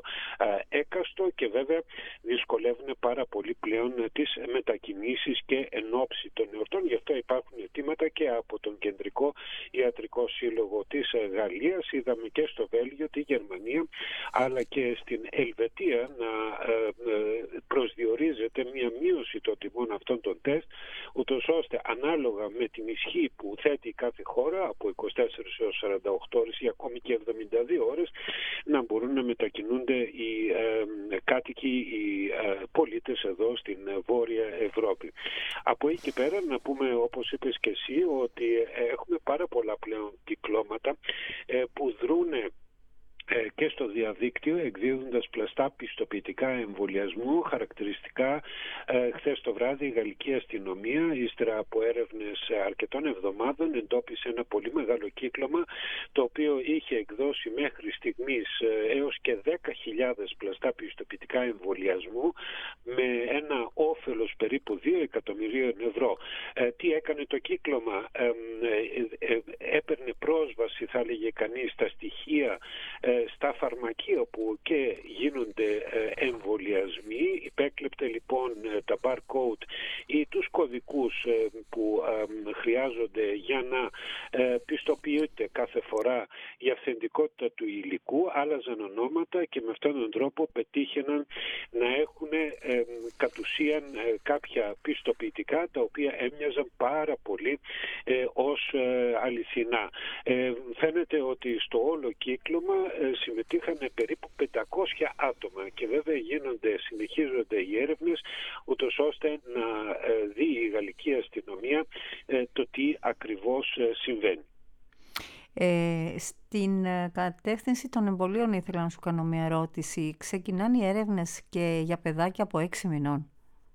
έκαστο και βέβαια δυσκολεύουν πάρα πολύ πλέον τις μετακινήσεις και εν ώψη των εορτών. Γι' αυτό υπάρχουν αιτήματα και από τον Κεντρικό Ιατρικό Σύλλογο της Γαλλίας. Είδαμε και στο Βέλγιο, τη Γερμανία αλλά και στην Ελβετία να προσδιορίζεται μια μείωση των τιμών αυτών των τεστ, ούτως ώστε ανάλογα με την ισχύ που θέτει κάθε χώρα από είκοσι τέσσερις έως σαράντα οκτώ ώρες ή ακόμη και εβδομήντα δύο ώρες να μπορούν να μετακινούνται οι ε, κάτοικοι, οι ε, πολίτες εδώ στην Βόρεια Ευρώπη. Από εκεί και πέρα να πούμε, όπως είπες και εσύ, ότι έχουμε πάρα πολλά πλέον κυκλώματα ε, που δρούνε και στο διαδίκτυο εκδίδοντας πλαστά πιστοποιητικά εμβολιασμού. Χαρακτηριστικά ε, χθες το βράδυ η γαλλική αστυνομία, ύστερα από έρευνες αρκετών εβδομάδων, εντόπισε ένα πολύ μεγάλο κύκλωμα το οποίο είχε εκδώσει μέχρι στιγμής ε, έως και δέκα χιλιάδες πλαστά πιστοποιητικά εμβολιασμού με ένα όφελος περίπου δύο εκατομμυρίων ευρώ. Ε, τι έκανε το κύκλωμα? Ε, ε, ε, έπαιρνε πρόσβαση, θα έλεγε κανείς, στα στοιχεία ε, στα φαρμακεία όπου και γίνονται εμβολιασμοί, υπέκλεπτε λοιπόν τα barcode ή τους κωδικούς κωδικούς που χρειάζονται για να πιστοποιείται κάθε φορά η αυθεντικότητα του υλικού, άλλαζαν ονόματα και με αυτόν τον τρόπο πετύχαιναν να έχουν κατ' ουσίαν κάποια πιστοποιητικά τα οποία έμοιαζαν πάρα πολύ ως αληθινά. Φαίνεται ότι στο όλο κύκλωμα συμμετείχαν περίπου πεντακόσια άτομα και βέβαια γίνονται, συνεχίζονται οι έρευνες ούτως ώστε να δει η γαλλική αστυνομία το τι ακριβώς συμβαίνει. Ε, στην κατεύθυνση των εμβολίων ήθελα να σου κάνω μια ερώτηση. Ξεκινάνε οι έρευνες και για παιδάκια από έξι μηνών?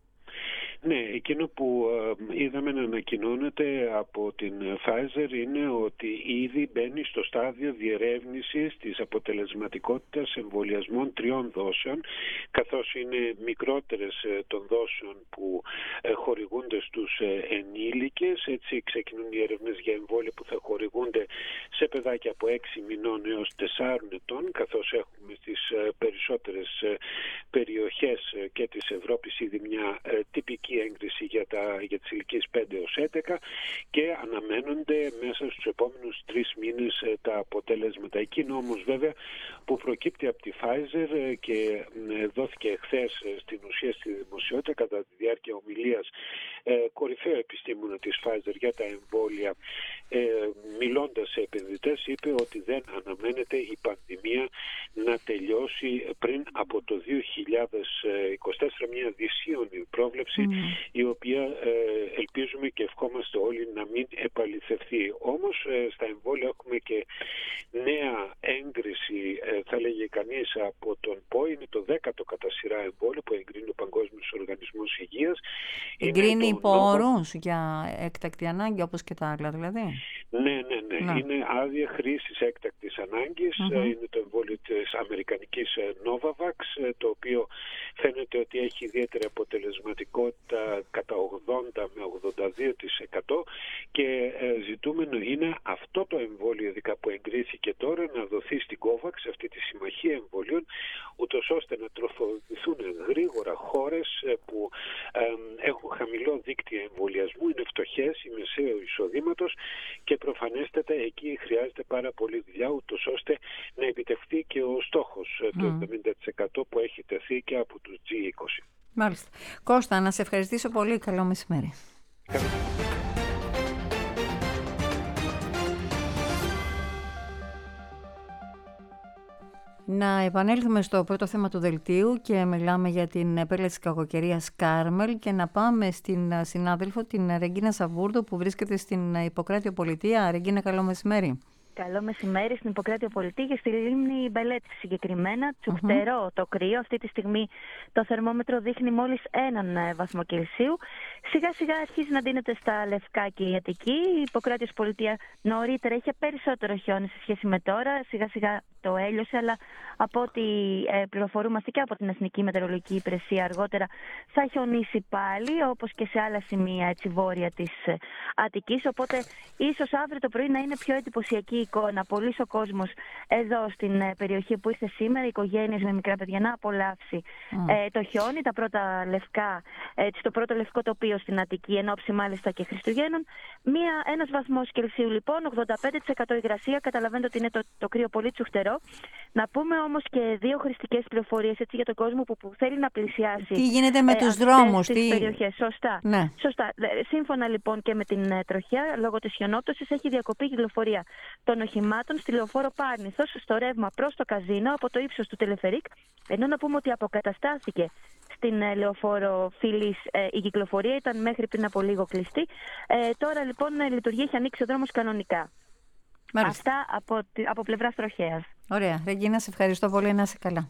Ναι, εκείνο που ε, είδαμε να ανακοινώνεται από την Pfizer είναι ότι ήδη μπαίνει στο στάδιο διερεύνησης της αποτελεσματικότητας εμβολιασμών τριών δόσεων, καθώς είναι μικρότερες ε, των δόσεων που ε, χορηγούνται στους ε, ενήλικες. Έτσι ξεκινούν οι έρευνες για εμβόλια που θα χορηγούνται σε παιδάκια από έξι μηνών έως τεσσάρων ετών, καθώς έχουμε στις ε, περισσότερες ε, περιοχές ε, και της Ευρώπης ήδη μια ε, τυπική έγκριση για, τα, για τις ηλικίες πέντε έως έντεκα και αναμένονται μέσα στους επόμενους τρεις μήνες τα αποτελέσματα. Εκείνο όμως βέβαια που προκύπτει από τη Pfizer και δόθηκε χθες στην ουσία στη δημοσιότητα κατά τη διάρκεια ομιλίας κορυφαίο επιστήμονα της Pfizer για τα εμβόλια, μιλώντας σε επενδυτές, είπε ότι δεν αναμένεται η πανδημία να τελειώσει πριν από το δύο χιλιάδες είκοσι τέσσερα, μια δυσίωνη πρόβλεψη mm. η οποία ε, ελπίζουμε και ευχόμαστε όλοι να μην επαληθευτεί. Όμως ε, στα εμβόλια έχουμε και νέα έγκριση, ε, θα λέγει κανείς, από τον ΠΟΗ. Είναι το δέκατο κατά σειρά εμβόλιο που εγκρίνει ο Παγκόσμιος Οργανισμός Υγείας. Εγκρίνει υπό όρους για έκτακτη ανάγκη όπως και τα άλλα δηλαδή? Ναι, ναι, ναι. Να. Είναι άδεια χρήσης έκτακτης ανάγκης. Mm-hmm. Είναι το εμβόλιο της αμερικανικής Novavax, το οποίο φαίνεται ότι έχει ιδιαίτερη αποτελεσματικότητα κατά ογδόντα με ογδόντα δύο τοις εκατό και ε, ζητούμενο είναι αυτό το εμβόλιο ειδικά που εγκρίθηκε τώρα να δοθεί στην COVAX, αυτή τη συμμαχία εμβολίων, ούτως ώστε να τροφοδοτηθούν γρήγορα χώρες ε, που ε, έχουν χαμηλό δίκτυο εμβολιασμού, είναι φτωχές, ή μεσαίου εισοδήματος και προφανέστατα εκεί χρειάζεται πάρα πολύ δουλειά ούτως ώστε να επιτευχθεί και ο στόχος mm. του εβδομήντα τοις εκατό που έχει τεθεί και από τους τζι είκοσι. Μάλιστα. Κώστα, να σε ευχαριστήσω πολύ. Καλό μεσημέρι. Να επανέλθουμε στο πρώτο θέμα του δελτίου και μιλάμε για την επέλαση της κακοκαιρίας Κάρμελ και να πάμε στην συνάδελφο την Ρεγκίνα Σαβούρδο που βρίσκεται στην Ιπποκράτειο Πολιτεία. Ρεγκίνα, καλό μεσημέρι. Καλό μεσημέρι στην Ιπποκράτειο Πολιτεία και στη λίμνη Μπελέτη συγκεκριμένα. Τσουχτερό mm-hmm. το κρύο. Αυτή τη στιγμή το θερμόμετρο δείχνει μόλις έναν βαθμό Κελσίου. Σιγά σιγά αρχίζει να ντύνεται στα λευκά και η Αττική. Η Ιπποκράτειο Πολιτεία νωρίτερα είχε περισσότερο χιόνι σε σχέση με τώρα. Σιγά σιγά το έλειωσε, αλλά από ό,τι ε, πληροφορούμαστε και από την Εθνική Μετεωρολογική Υπηρεσία αργότερα θα χιονίσει πάλι, όπως και σε άλλα σημεία έτσι, βόρεια της ε, Αττικής. Οπότε ίσως αύριο το πρωί να είναι πιο εντυπωσιακή εικόνα. Πολύς ο κόσμος εδώ στην ε, περιοχή που ήρθε σήμερα, οι οικογένειες με μικρά παιδιά να απολαύσει mm. ε, το χιόνι, τα πρώτα λευκά, έτσι, το πρώτο λευκό τοπίο στην Αττική, εν ώψη μάλιστα και Χριστουγέννων. Μία, ένας βαθμός Κελσίου λοιπόν, ογδόντα πέντε τοις εκατό υγρασία. Καταλαβαίνετε ότι είναι το, το κρύο πολύ τσουχτερό. Να πούμε όμως και δύο χρηστικές πληροφορίες έτσι, για τον κόσμο που, που θέλει να πλησιάσει. Τι γίνεται με ε, τους δρόμους, τις τι... περιοχές. Σωστά. Ναι. Σωστά. Σύμφωνα λοιπόν και με την ε, τροχιά, λόγω της χιονόπτωσης έχει διακοπεί η κυκλοφορία των οχημάτων στη λεωφόρο Πάρνηθος στο ρεύμα προς το Καζίνο από το ύψος του Τελεφερίκ. Ενώ να πούμε ότι αποκαταστάθηκε στην ε, λεωφόρο Φίλης ε, η κυκλοφορία, ήταν μέχρι πριν από λίγο κλειστή. Ε, τώρα λοιπόν ε, λειτουργεί, έχει ανοίξει ο δρόμος κανονικά. Μάλιστα. Αυτά από, από πλευράς τροχέας. Ωραία. Ρεγκίνα, σε ευχαριστώ πολύ. Να είσαι καλά.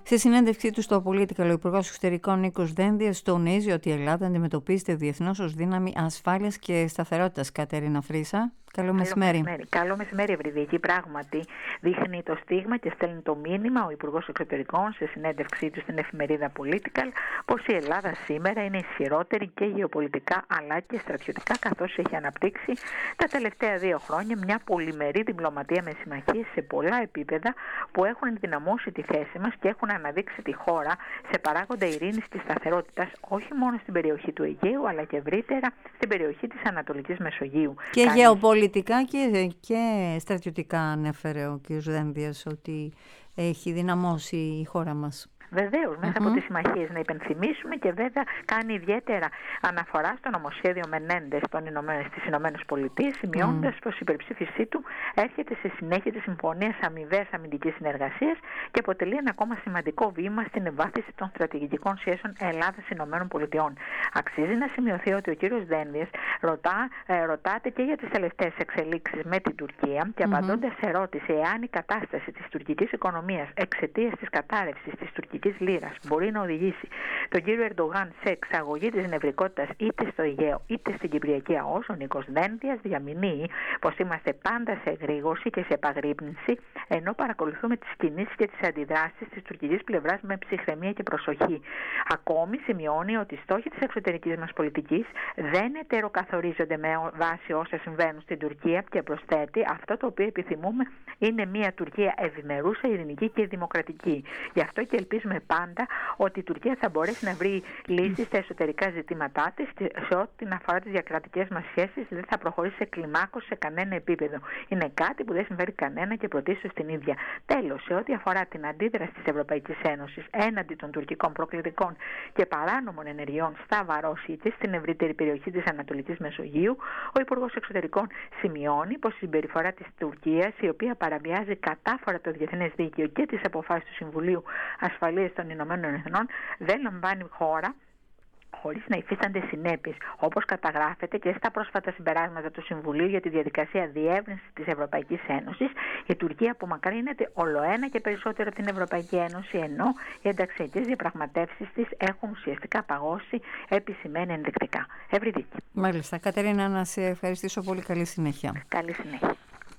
Σε συνέντευξή του στο Political, ο Υπουργός Εξωτερικών Νίκος Δένδιας τονίζει ότι η Ελλάδα αντιμετωπίζεται διεθνώς ως δύναμη ασφάλειας και σταθερότητας. Κατερίνα Φρύσα. Καλό μεσημέρι. μεσημέρι. Καλό μεσημέρι, Ευρυδίκη. Πράγματι, δείχνει το στίγμα και στέλνει το μήνυμα ο Υπουργός Εξωτερικών σε συνέντευξή του στην εφημερίδα Political πως η Ελλάδα σήμερα είναι ισχυρότερη και γεωπολιτικά αλλά και στρατιωτικά, καθώς έχει αναπτύξει τα τελευταία δύο χρόνια μια πολυμερή διπλωματία με συμμαχίες σε πολλά επίπεδα που έχουν ενδυναμώσει τη θέση μας και έχουν αναδείξει τη χώρα σε παράγοντα ειρήνης και σταθερότητας, όχι μόνο στην περιοχή του Αιγαίου αλλά και ευρύτερα στην περιοχή της Ανατολικής Μεσογείου. Και Κάνει... γεωπολιτικά και, και στρατιωτικά ανέφερε ο κ. Δένδιας ότι έχει δυναμώσει η χώρα μας. Βεβαίως, μέσα Mm-hmm. από τις συμμαχίες να υπενθυμίσουμε, και βέβαια κάνει ιδιαίτερα αναφορά στο νομοσχέδιο Μενέντες στις Ηνωμένες Πολιτείες, σημειώνοντας mm. πως η υπερψήφισή του έρχεται σε συνέχεια της Συμφωνίας Αμοιβαίας Αμυντικής Συνεργασίας και αποτελεί ένα ακόμα σημαντικό βήμα στην ευάθυνση των στρατηγικών σχέσεων Ελλάδας-Ηνωμένων Πολιτειών. Αξίζει να σημειωθεί ότι ο κύριος Δένδιας ρωτά, ε, ρωτάται και για τις τελευταίες εξελίξεις με την Τουρκία και mm-hmm. απαντώντας σε ερώτηση εάν η κατάσταση της τουρκικής οικονομίας εξαιτίας της κατάρρευσης της τουρκικής λίρας μπορεί να οδηγήσει τον κύριο Ερντογάν σε εξαγωγή της νευρικότητας είτε στο Αιγαίο είτε στην Κυπριακή ΑΟΣ, ο Νίκος Δένδιας διαμηνύει πως είμαστε πάντα σε εγρήγορση και σε επαγρύπνηση, ενώ παρακολουθούμε τις κινήσεις και τις αντιδράσεις της τουρκικής πλευράς με ψυχραιμία και προσοχή. Ακόμη σημειώνει ότι οι στόχοι της εξωτερικής μας πολιτικής δεν ετεροκαθορίζονται με βάση όσα συμβαίνουν στην Τουρκία και προσθέτει αυτό το οποίο επιθυμούμε είναι μια Τουρκία ευημερούσα, ειρηνική και δημοκρατική. Γι' αυτό και ελπίζουμε πάντα ότι η Τουρκία θα μπορέσει να βρει λύσεις στα εσωτερικά ζητήματά της, σε ό,τι αφορά τις διακρατικές μας σχέσεις, δεν θα προχωρήσει σε κλιμάκωση σε κανένα επίπεδο. Είναι κάτι που δεν συμφέρει κανένα και πρωτίστως στην ίδια. Τέλος, σε ό,τι αφορά την αντίδραση της Ευρωπαϊκής Ένωσης έναντι των τουρκικών προκλητικών και παράνομων ενεργειών στα Βαρόσιτη, στην ευρύτερη περιοχή της Ανατολικής Μεσογείου, ο Υπουργός Εξωτερικών σημειώνει πως η συμπεριφορά της Τουρκίας, η οποία παραβιάζει κατάφορα το διεθνές δίκαιο και τις αποφάσεις του Συμβουλίου Ασφαλείας των Ηνωμένων Εθνών, δεν λαμβάνει χώρα χωρίς να υφίστανται συνέπειες, όπως καταγράφεται και στα πρόσφατα συμπεράσματα του Συμβουλίου για τη διαδικασία διεύρυνσης της Ευρωπαϊκής Ένωσης. Η Τουρκία απομακρύνεται ολοένα και περισσότερο από την Ευρωπαϊκή Ένωση, ενώ οι ενταξιακές διαπραγματεύσεις της έχουν ουσιαστικά παγώσει, επισημαίνει ενδεικτικά. Ευρυδίκη. Μάλιστα. Κατερίνα, να σε ευχαριστήσω πολύ. Καλή συνέχεια. Καλή συνέχεια.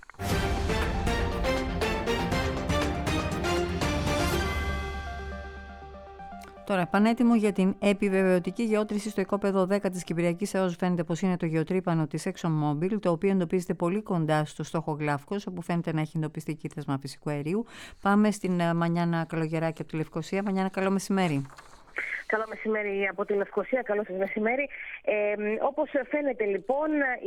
Τώρα, πανέτοιμο για την επιβεβαιωτική γεώτρηση στο οικόπεδο δέκα της Κυπριακής ΑΟΣ φαίνεται πως είναι το γεωτρύπανο της ExxonMobil, το οποίο εντοπίζεται πολύ κοντά στο στόχο Γλάφκος, όπου φαίνεται να έχει εντοπιστεί κοίτασμα φυσικού αερίου. Πάμε στην Μανιάνα Καλογεράκη από τη Λευκοσία. Μανιάνα, καλό μεσημέρι. Καλό μεσημέρι από τη Λευκοσία, καλό σας μεσημέρι. Ε, όπως φαίνεται λοιπόν,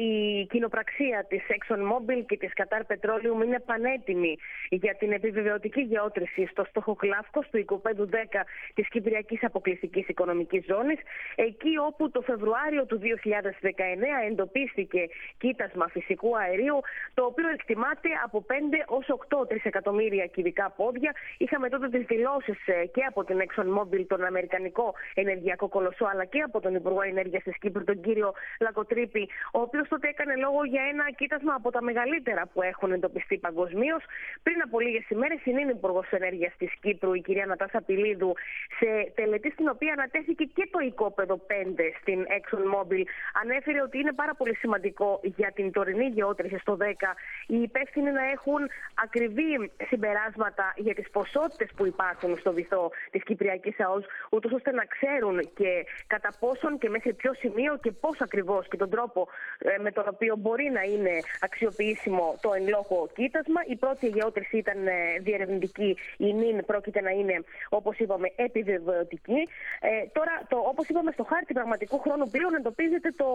η κοινοπραξία της ExxonMobil και της Qatar Petroleum είναι πανέτοιμη για την επιβεβαιωτική γεώτρηση στο στόχο Γλάφκος του οικοπαίδου δέκα της Κυπριακής Αποκλειστικής Οικονομικής Ζώνης, εκεί όπου το Φεβρουάριο του δύο χιλιάδες δεκαεννέα εντοπίστηκε κοίτασμα φυσικού αερίου, το οποίο εκτιμάται από πέντε ως οκτώ τρισεκατομμύρια κυβικά πόδια. Είχαμε τότε τις δηλώσεις και από την ExxonMobil, τον Αμερικανικό ενεργειακό κολοσσό, αλλά και από τον Υπουργό Ενέργειας της Κύπρου, τον κύριο Λακοτρίπη, ο οποίος τότε έκανε λόγο για ένα κοίτασμα από τα μεγαλύτερα που έχουν εντοπιστεί παγκοσμίως. Πριν από λίγες ημέρες, η νυν Υπουργός Ενέργειας της Κύπρου, η κυρία Νατάσα Πιλίδου, σε τελετή στην οποία ανατέθηκε και το οικόπεδο πέντε στην ExxonMobil, ανέφερε ότι είναι πάρα πολύ σημαντικό για την τωρινή γεώτρηση στο δέκα οι υπεύθυνοι να έχουν ακριβή συμπεράσματα για τις ποσότητες που υπάρχουν στο βυθό της Κυπριακής ΑΟΣ, ούτως ώστε να ξέρουν και κατά πόσον και μέχρι ποιο σημείο και πώς ακριβώς και τον τρόπο ε, με τον οποίο μπορεί να είναι αξιοποιήσιμο το εν λόγω κοίτασμα. Η πρώτη γεώτρηση ήταν ε, διερευνητική, η νυν πρόκειται να είναι, όπως είπαμε, επιβεβαιωτική. Ε, τώρα, το, όπως είπαμε, στο χάρτη πραγματικού χρόνου πλέον εντοπίζεται το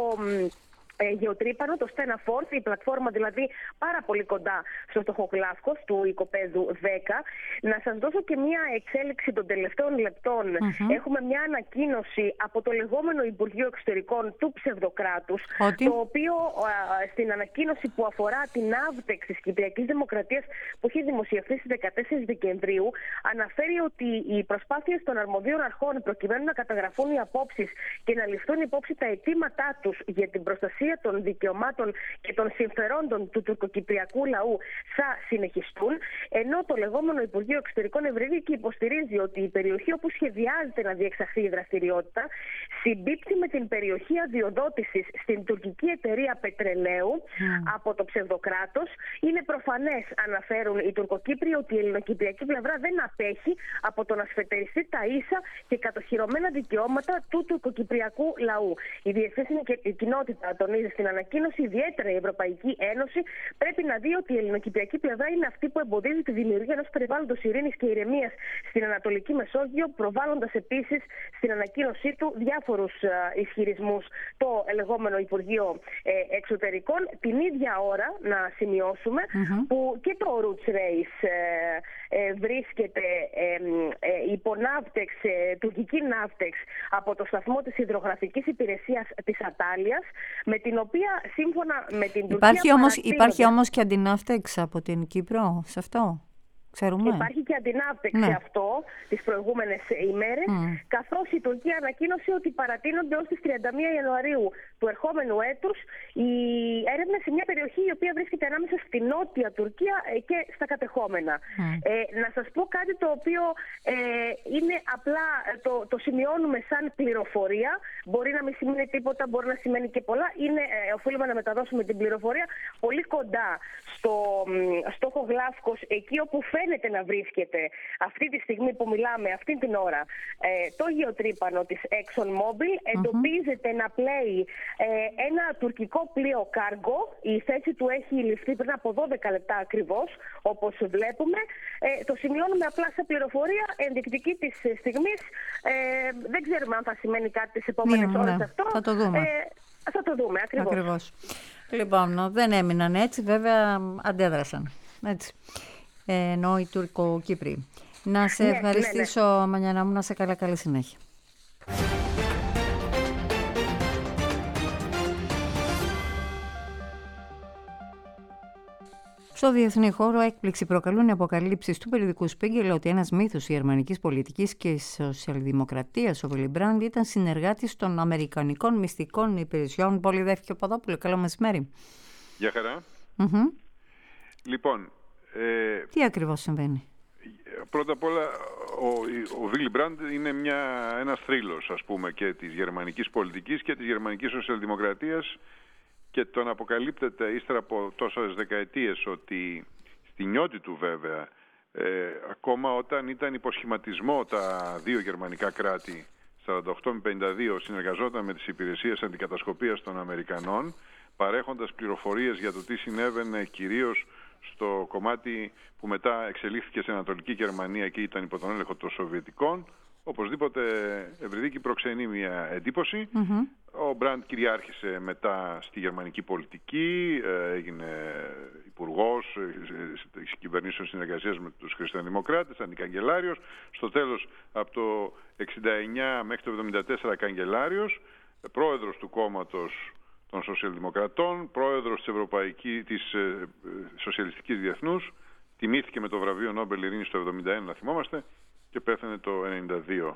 γεωτρύπανο, το Stena Forth, η πλατφόρμα δηλαδή πάρα πολύ κοντά στο στόχο Γλάφκος του οικοπαίδου δέκα. Να σας δώσω και μια εξέλιξη των τελευταίων λεπτών. Mm-hmm. Έχουμε μια ανακοίνωση από το λεγόμενο Υπουργείο Εξωτερικών του ψευδοκράτους, Ότι... το οποίο α, στην ανακοίνωση που αφορά την άβτεξη της Κυπριακής Δημοκρατίας που έχει δημοσιευθεί στις δεκατέσσερις Δεκεμβρίου, αναφέρει ότι οι προσπάθειες των αρμοδίων αρχών προκειμένου να καταγραφούν οι απόψεις και να ληφθούν υπόψη τα αιτήματά τους για την προστασία προστασία των δικαιωμάτων και των συμφερόντων του τουρκοκυπριακού λαού θα συνεχιστούν, ενώ το λεγόμενο Υπουργείο Εξωτερικών Ευρυδίκη υποστηρίζει ότι η περιοχή όπου σχεδιάζεται να διεξαχθεί η δραστηριότητα συμπίπτει με την περιοχή αδειοδότησης στην τουρκική εταιρεία πετρελαίου mm. από το ψευδοκράτος. Είναι προφανές, αναφέρουν οι Τουρκοκύπριοι, ότι η ελληνοκυπριακή πλευρά δεν απέχει από το να σφετεριστεί τα ίσα και κατοχυρωμένα δικαιώματα του τουρκοκυπριακού λαού. Η διεθνής κοινότητα τονίζει στην ανακοίνωση, ιδιαίτερα η Ευρωπαϊκή Ένωση πρέπει να δει ότι η ελληνοκυπριακή πλευρά είναι αυτή που εμποδίζει τη δημιουργία ενός περιβάλλοντος ειρήνης και ηρεμίας στην Ανατολική Μεσόγειο, προβάλλοντας επίσης στην ανακοίνωσή του διάφορους ισχυρισμούς το λεγόμενο Υπουργείο Εξωτερικών. Την ίδια ώρα, να σημειώσουμε, mm-hmm. που και το Roots Race ε, ε, βρίσκεται ε, ε, υπό ναύτεξ, ε, τουρκική ναύτεξ από το σταθμό της υδρογραφικής υπηρεσίας της Ατάλειας, με την οποία σύμφωνα με την Τουρκία... Υπάρχει όμως, υπάρχει όμως και αντιναύτεξ από την Κύπρο σε αυτό. Ξέρουμε. Υπάρχει και αντιναύτεξ σε ναι. αυτό τις προηγούμενες ημέρες, mm. καθώς η Τουρκία ανακοίνωσε ότι παρατείνονται ως τις τριάντα μία Ιανουαρίου του ερχόμενου έτους οι έρευνες σε μια περιοχή η οποία βρίσκεται ανάμεσα στη νότια Τουρκία και στα κατεχόμενα. Mm. Ε, να σας πω κάτι το οποίο ε, είναι απλά, το, το σημειώνουμε σαν πληροφορία, μπορεί να μην σημαίνει τίποτα, μπορεί να σημαίνει και πολλά, είναι, ε, οφείλουμε να μεταδώσουμε την πληροφορία πολύ κοντά στο στόχο Γλάφκος, εκεί όπου φαίνεται να βρίσκεται αυτή τη στιγμή που μιλάμε, αυτή την ώρα, ε, το γεωτρύπανο της ExxonMobil. Mm-hmm. Εντοπίζεται να πλέει ε, ένα τουρκικό πλοίο κάργο. Η θέση του έχει ληφθεί πριν από δώδεκα λεπτά ακριβώς, όπως βλέπουμε. Ε, το σημειώνουμε απλά σε πληροφορία ενδεικτική της στιγμής. Ε, δεν ξέρουμε αν θα σημαίνει κάτι τις επόμενες ναι, ώρες ναι. αυτό. Θα το δούμε. Ε, θα το δούμε, ακριβώς. ακριβώς. Λοιπόν, δεν έμειναν έτσι, βέβαια αντέδρασαν. Έτσι. Ενώ οι Τουρκοκύπροι. Να σε ναι, ευχαριστήσω, ναι, ναι. Μανιανά μου, να σε καλά, καλή συνέχεια. Στο διεθνή χώρο, έκπληξη προκαλούν οι αποκαλύψεις του περιοδικού Σπίγκελ ότι ένας μύθος γερμανικής πολιτικής και σοσιαλδημοκρατίας, ο Βίλι Μπραντ, ήταν συνεργάτης των αμερικανικών μυστικών υπηρεσιών. Πολύ Δεύκη Παπαδόπουλε, καλό μεσημέρι. Γεια χαρά. Mm-hmm. Λοιπόν, Ε, τι ακριβώς συμβαίνει? Πρώτα απ' όλα, ο, ο Βίλι Μπραντ είναι μια, ένας θρύλος, ας πούμε, και της γερμανικής πολιτικής και της γερμανικής σοσιαλδημοκρατίας, και τον αποκαλύπτεται ύστερα από τόσες δεκαετίες ότι στη νιώτη του βέβαια, ε, ακόμα όταν ήταν υποσχηματισμό τα δύο γερμανικά κράτη, σαράντα οκτώ με πενήντα δύο, συνεργαζόταν με τις υπηρεσίες αντικατασκοπίας των Αμερικανών, παρέχοντας πληροφορίες για το τι συνέβαινε κυρίως στο κομμάτι που μετά εξελίχθηκε σε Ανατολική Γερμανία και ήταν υπό τον έλεγχο των Σοβιετικών. Οπωσδήποτε, Ευρυδίκη, προξενεί μια εντύπωση. Mm-hmm. Ο Μπραντ κυριάρχησε μετά στη γερμανική πολιτική, έγινε υπουργός της κυβερνήσεως συνεργασίας με τους χριστιανοδημοκράτες, αντικαγκελάριος. Στο τέλος, από το εξήντα εννιά μέχρι το εβδομήντα τέσσερα, καγκελάριος, πρόεδρος του κόμματος των Σοσιαλδημοκρατών, πρόεδρος της, Ευρωπαϊκής, της ε, Σοσιαλιστικής Διεθνούς, τιμήθηκε με το βραβείο Νόμπελ Ειρήνης το εβδομήντα ένα, να θυμόμαστε, και πέθανε το ενενήντα δύο.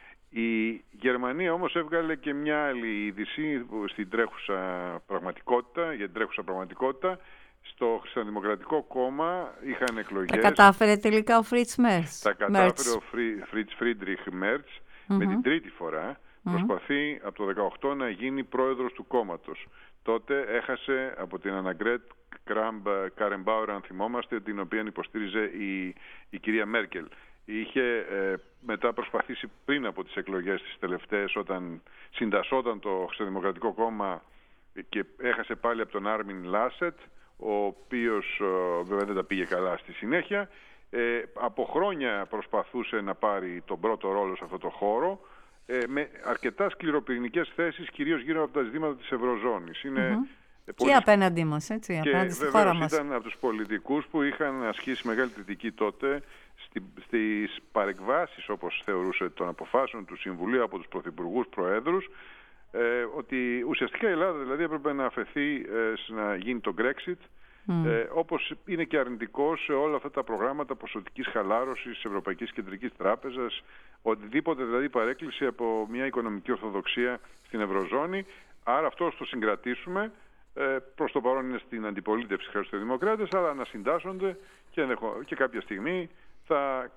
Η Γερμανία όμως έβγαλε και μια άλλη είδηση στην τρέχουσα πραγματικότητα, για την τρέχουσα πραγματικότητα. Στο Χριστιανοδημοκρατικό Κόμμα είχαν εκλογές. Τα κατάφερε τελικά ο Φρίτς Μέρτς. Τα κατάφερε ο Φρίτς Φρίντριχ Μέρτς mm-hmm. με την τρίτη φορά. Προσπαθεί από το δεκαοκτώ να γίνει πρόεδρος του κόμματος. Τότε έχασε από την Αναγκρέτ Κάρενμπάουερ, αν θυμόμαστε, την οποία υποστήριζε η, η κυρία Μέρκελ. Είχε ε, μετά προσπαθήσει πριν από τις εκλογές τις τελευταίες, όταν συντασσόταν το Χριστιανοδημοκρατικό Κόμμα, και έχασε πάλι από τον Άρμιν Λάσετ, ο οποίος ε, βέβαια δεν τα πήγε καλά στη συνέχεια. Ε, από χρόνια προσπαθούσε να πάρει τον πρώτο ρόλο σε αυτό το χώρο, με αρκετά σκληροπυρηνικές θέσεις, κυρίως γύρω από τα ζητήματα της Ευρωζώνης. Είναι mm-hmm. πολύ... Και απέναντί μας, έτσι, και απέναντι στη χώρα μας. Ήταν από τους πολιτικούς που είχαν ασκήσει μεγάλη κριτική τότε στη, στις παρεκβάσεις, όπως θεωρούσε, των αποφάσεων του Συμβουλίου από τους πρωθυπουργούς, προέδρους, ε, ότι ουσιαστικά η Ελλάδα δηλαδή έπρεπε να αφαιθεί ε, να γίνει το Brexit, Mm. Ε, όπως είναι και αρνητικό σε όλα αυτά τα προγράμματα ποσοτικής χαλάρωσης της Ευρωπαϊκής Κεντρικής Τράπεζας, οτιδήποτε δηλαδή παρέκκληση από μια οικονομική ορθοδοξία στην Ευρωζώνη. Άρα αυτό το συγκρατήσουμε. Προς το παρόν είναι στην αντιπολίτευση χριστιανοδημοκράτες, αλλά να συντάσσονται και, και κάποια στιγμή θα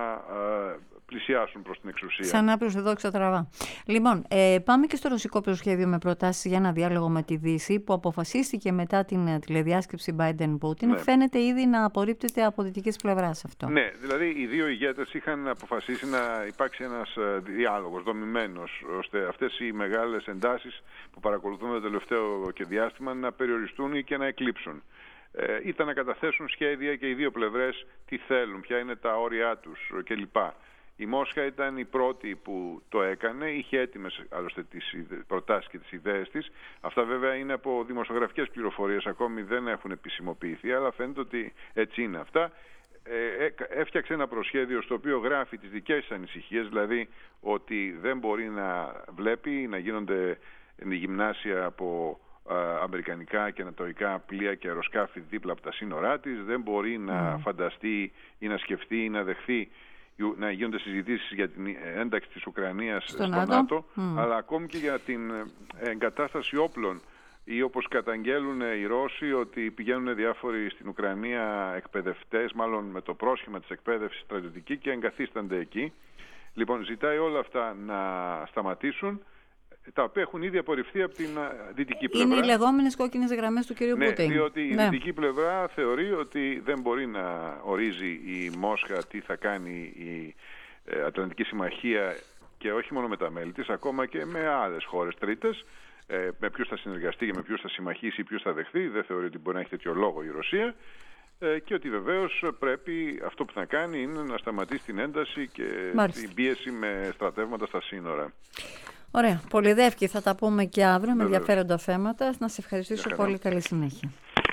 ξαναπλησιάσουν προς την εξουσία. Ξανά προς εδώ ξατραβά. Λοιπόν, ε, πάμε και στο ρωσικό προσχέδιο με προτάσεις για ένα διάλογο με τη Δύση που αποφασίστηκε μετά την τηλεδιάσκεψη Biden-Putin. Ναι. Φαίνεται ήδη να απορρίπτεται από δυτικής πλευράς αυτό. Ναι, δηλαδή οι δύο ηγέτες είχαν αποφασίσει να υπάρξει ένας διάλογος δομημένος, ώστε αυτές οι μεγάλες εντάσεις που παρακολουθούμε το τελευταίο και διάστημα να περιοριστούν και να εκλείψουν. Ε, ήταν να καταθέσουν σχέδια και οι δύο πλευρές τι θέλουν, ποια είναι τα όρια τους κλπ. Η Μόσχα ήταν η πρώτη που το έκανε, είχε έτοιμες άλλωστε τις προτάσεις και τις ιδέες της. Αυτά βέβαια είναι από δημοσιογραφικές πληροφορίες, ακόμη δεν έχουν επισημοποιηθεί, αλλά φαίνεται ότι έτσι είναι αυτά. Ε, έφτιαξε ένα προσχέδιο στο οποίο γράφει τις δικές της ανησυχίες, δηλαδή ότι δεν μπορεί να βλέπει να γίνονται γυμνάσια από αμερικανικά και ανατολικά πλοία και αεροσκάφη δίπλα από τα σύνορά της, δεν μπορεί να mm. φανταστεί ή να σκεφτεί ή να δεχθεί να γίνονται συζητήσεις για την ένταξη της Ουκρανίας στο, στο ΝΑΤΟ, mm. αλλά ακόμη και για την εγκατάσταση όπλων, ή όπως καταγγέλουν οι Ρώσοι ότι πηγαίνουν διάφοροι στην Ουκρανία εκπαιδευτές, μάλλον με το πρόσχημα της εκπαίδευσης στρατιωτική, και εγκαθίστανται εκεί. Λοιπόν, ζητάει όλα αυτά να σταματήσουν, τα οποία έχουν ήδη απορριφθεί από την δυτική πλευρά. Είναι οι λεγόμενες κόκκινες γραμμές του κ. Ναι, Πούτιν. Διότι ναι. η δυτική πλευρά θεωρεί ότι δεν μπορεί να ορίζει η Μόσχα τι θα κάνει η Ατλαντική Συμμαχία, και όχι μόνο με τα μέλη της, ακόμα και με άλλες χώρες τρίτες, με ποιους θα συνεργαστεί και με ποιους θα συμμαχίσει ή ποιους θα δεχθεί. Δεν θεωρεί ότι μπορεί να έχει τέτοιο λόγο η Ρωσία, και ότι βεβαίως πρέπει αυτό που θα κάνει είναι να σταματήσει την ένταση και Μάλιστα. την πίεση με στρατεύματα στα σύνορα. Ωραία. Πολυδεύκη, θα τα πούμε και αύριο με ενδιαφέροντα θέματα. Να σε ευχαριστήσω πολύ. Καλή συνέχεια.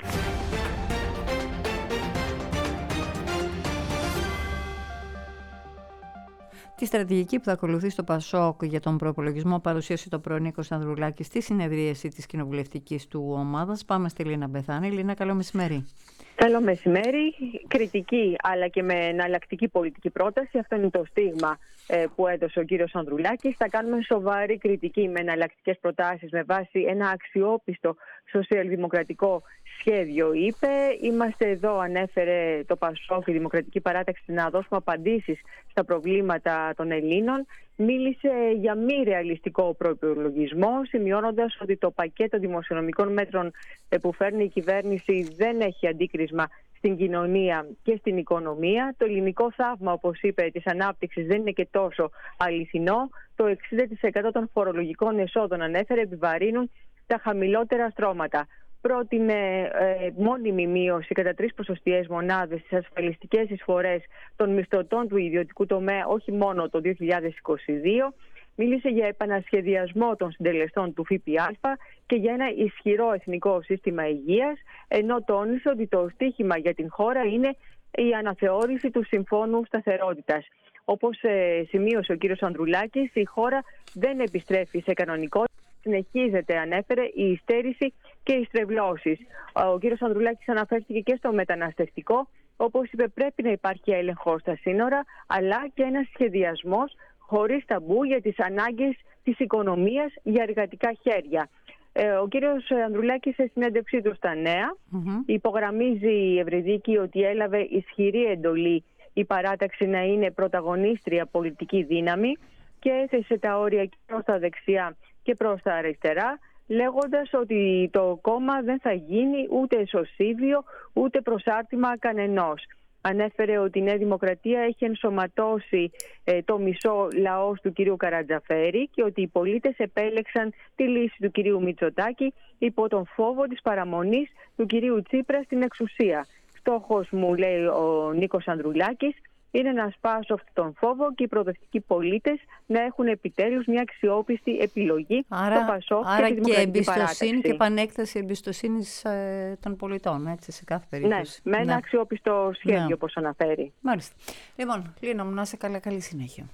Τη στρατηγική που θα ακολουθεί το Πασόκ για τον προϋπολογισμό παρουσίασε το πρωί Νίκος Ανδρουλάκης στη συνεδρίαση της κοινοβουλευτικής του ομάδας. Πάμε στη Λίνα Μπεθάνη. Λίνα, καλό μεσημέρι. Καλό μεσημέρι. Κριτική αλλά και με εναλλακτική πολιτική πρόταση. Αυτό είναι το στίγμα ε, που έδωσε ο κύριος Ανδρουλάκης. Θα κάνουμε σοβαρή κριτική με εναλλακτικές προτάσεις με βάση ένα αξιόπιστο σοσιαλδημοκρατικό σχέδιο, είπε. Είμαστε εδώ, ανέφερε το Πασόκ, η Δημοκρατική Παράταξη, να δώσουμε απαντήσεις στα προβλήματα των Ελλήνων. Μίλησε για μη ρεαλιστικό προϋπολογισμό, σημειώνοντας ότι το πακέτο δημοσιονομικών μέτρων που φέρνει η κυβέρνηση δεν έχει αντίκρισμα στην κοινωνία και στην οικονομία. Το ελληνικό θαύμα, όπως είπε, της ανάπτυξης δεν είναι και τόσο αληθινό. Το εξήντα τοις εκατό των φορολογικών εσόδων, ανέφερε, επιβαρύνουν τα χαμηλότερα στρώματα. Πρότεινε ε, μόνιμη μείωση κατά τρεις ποσοστιαίες μονάδες στις ασφαλιστικές εισφορές των μισθωτών του ιδιωτικού τομέα, όχι μόνο το δύο χιλιάδες είκοσι δύο. Μίλησε για επανασχεδιασμό των συντελεστών του ΦΠΑ και για ένα ισχυρό εθνικό σύστημα υγείας, ενώ τόνισε ότι το στίχημα για την χώρα είναι η αναθεώρηση του Συμφώνου Σταθερότητας. Όπως ε, σημείωσε ο κύριος Ανδρουλάκης, η χώρα δεν επιστρέφει σε κανονικότητα. Συνεχίζεται, ανέφερε, η υστέρηση και οι στρεβλώσεις. Ο κύριος Ανδρουλάκης αναφέρθηκε και στο μεταναστευτικό. Όπως είπε, πρέπει να υπάρχει έλεγχος στα σύνορα, αλλά και ένας σχεδιασμός χωρίς ταμπού για τις ανάγκες της οικονομίας για εργατικά χέρια. Ο κύριος Ανδρουλάκης, σε συνέντευξή του στα Νέα, mm-hmm. υπογραμμίζει η Ευρυδίκη ότι έλαβε ισχυρή εντολή η παράταξη να είναι πρωταγωνίστρια πολιτική δύναμη και έθεσε τα όρια και προς τα δεξιά και προς τα αριστερά, λέγοντας ότι το κόμμα δεν θα γίνει ούτε εσωσίδιο ούτε προσάρτημα κανενός. Ανέφερε ότι η Νέα Δημοκρατία έχει ενσωματώσει ε, το μισό λαός του κυρίου Καρατζαφέρη και ότι οι πολίτες επέλεξαν τη λύση του κυρίου Μητσοτάκη υπό τον φόβο της παραμονής του κυρίου Τσίπρα στην εξουσία. Στόχος μου, λέει ο Νίκος Ανδρουλάκης, είναι να σπάσω αυτόν τον φόβο και οι προοδευτικοί πολίτες να έχουν επιτέλους μια αξιόπιστη επιλογή άρα, στο Πασόκ άρα και τη Δημοκρατική και εμπιστοσύνη Παράταξη. Και επανέκταση εμπιστοσύνης ε, των πολιτών, έτσι, σε κάθε περίπτωση. Ναι, με ένα ναι. αξιόπιστο σχέδιο, ναι. όπως αναφέρει. Μάλιστα. Λοιπόν, Λίνα μου, να είσαι καλά, καλή συνέχεια.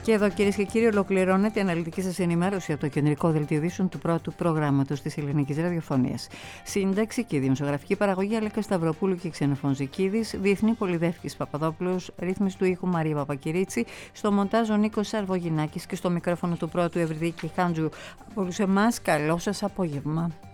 Και εδώ, κυρίες και κύριοι, ολοκληρώνεται η αναλυτική σας ενημέρωση από το κεντρικό δελτίο ειδήσεων του πρώτου προγράμματος της Ελληνικής Ραδιοφωνίας. Σύνταξη και δημοσιογραφική παραγωγή Αλέκα Σταυροπούλου και Ξενοφών Ζικίδης, διεθνή πολυδεύκης Παπαδόπουλος, ρύθμιση του ήχου Μαρία Παπακυρίτσι, στο μοντάζ ο Νίκος Σαρβογινάκης και στο μικρόφωνο του πρώτου Ευρυδίκη Χάντζου. Από όλους εμάς, καλό σας απόγευμα.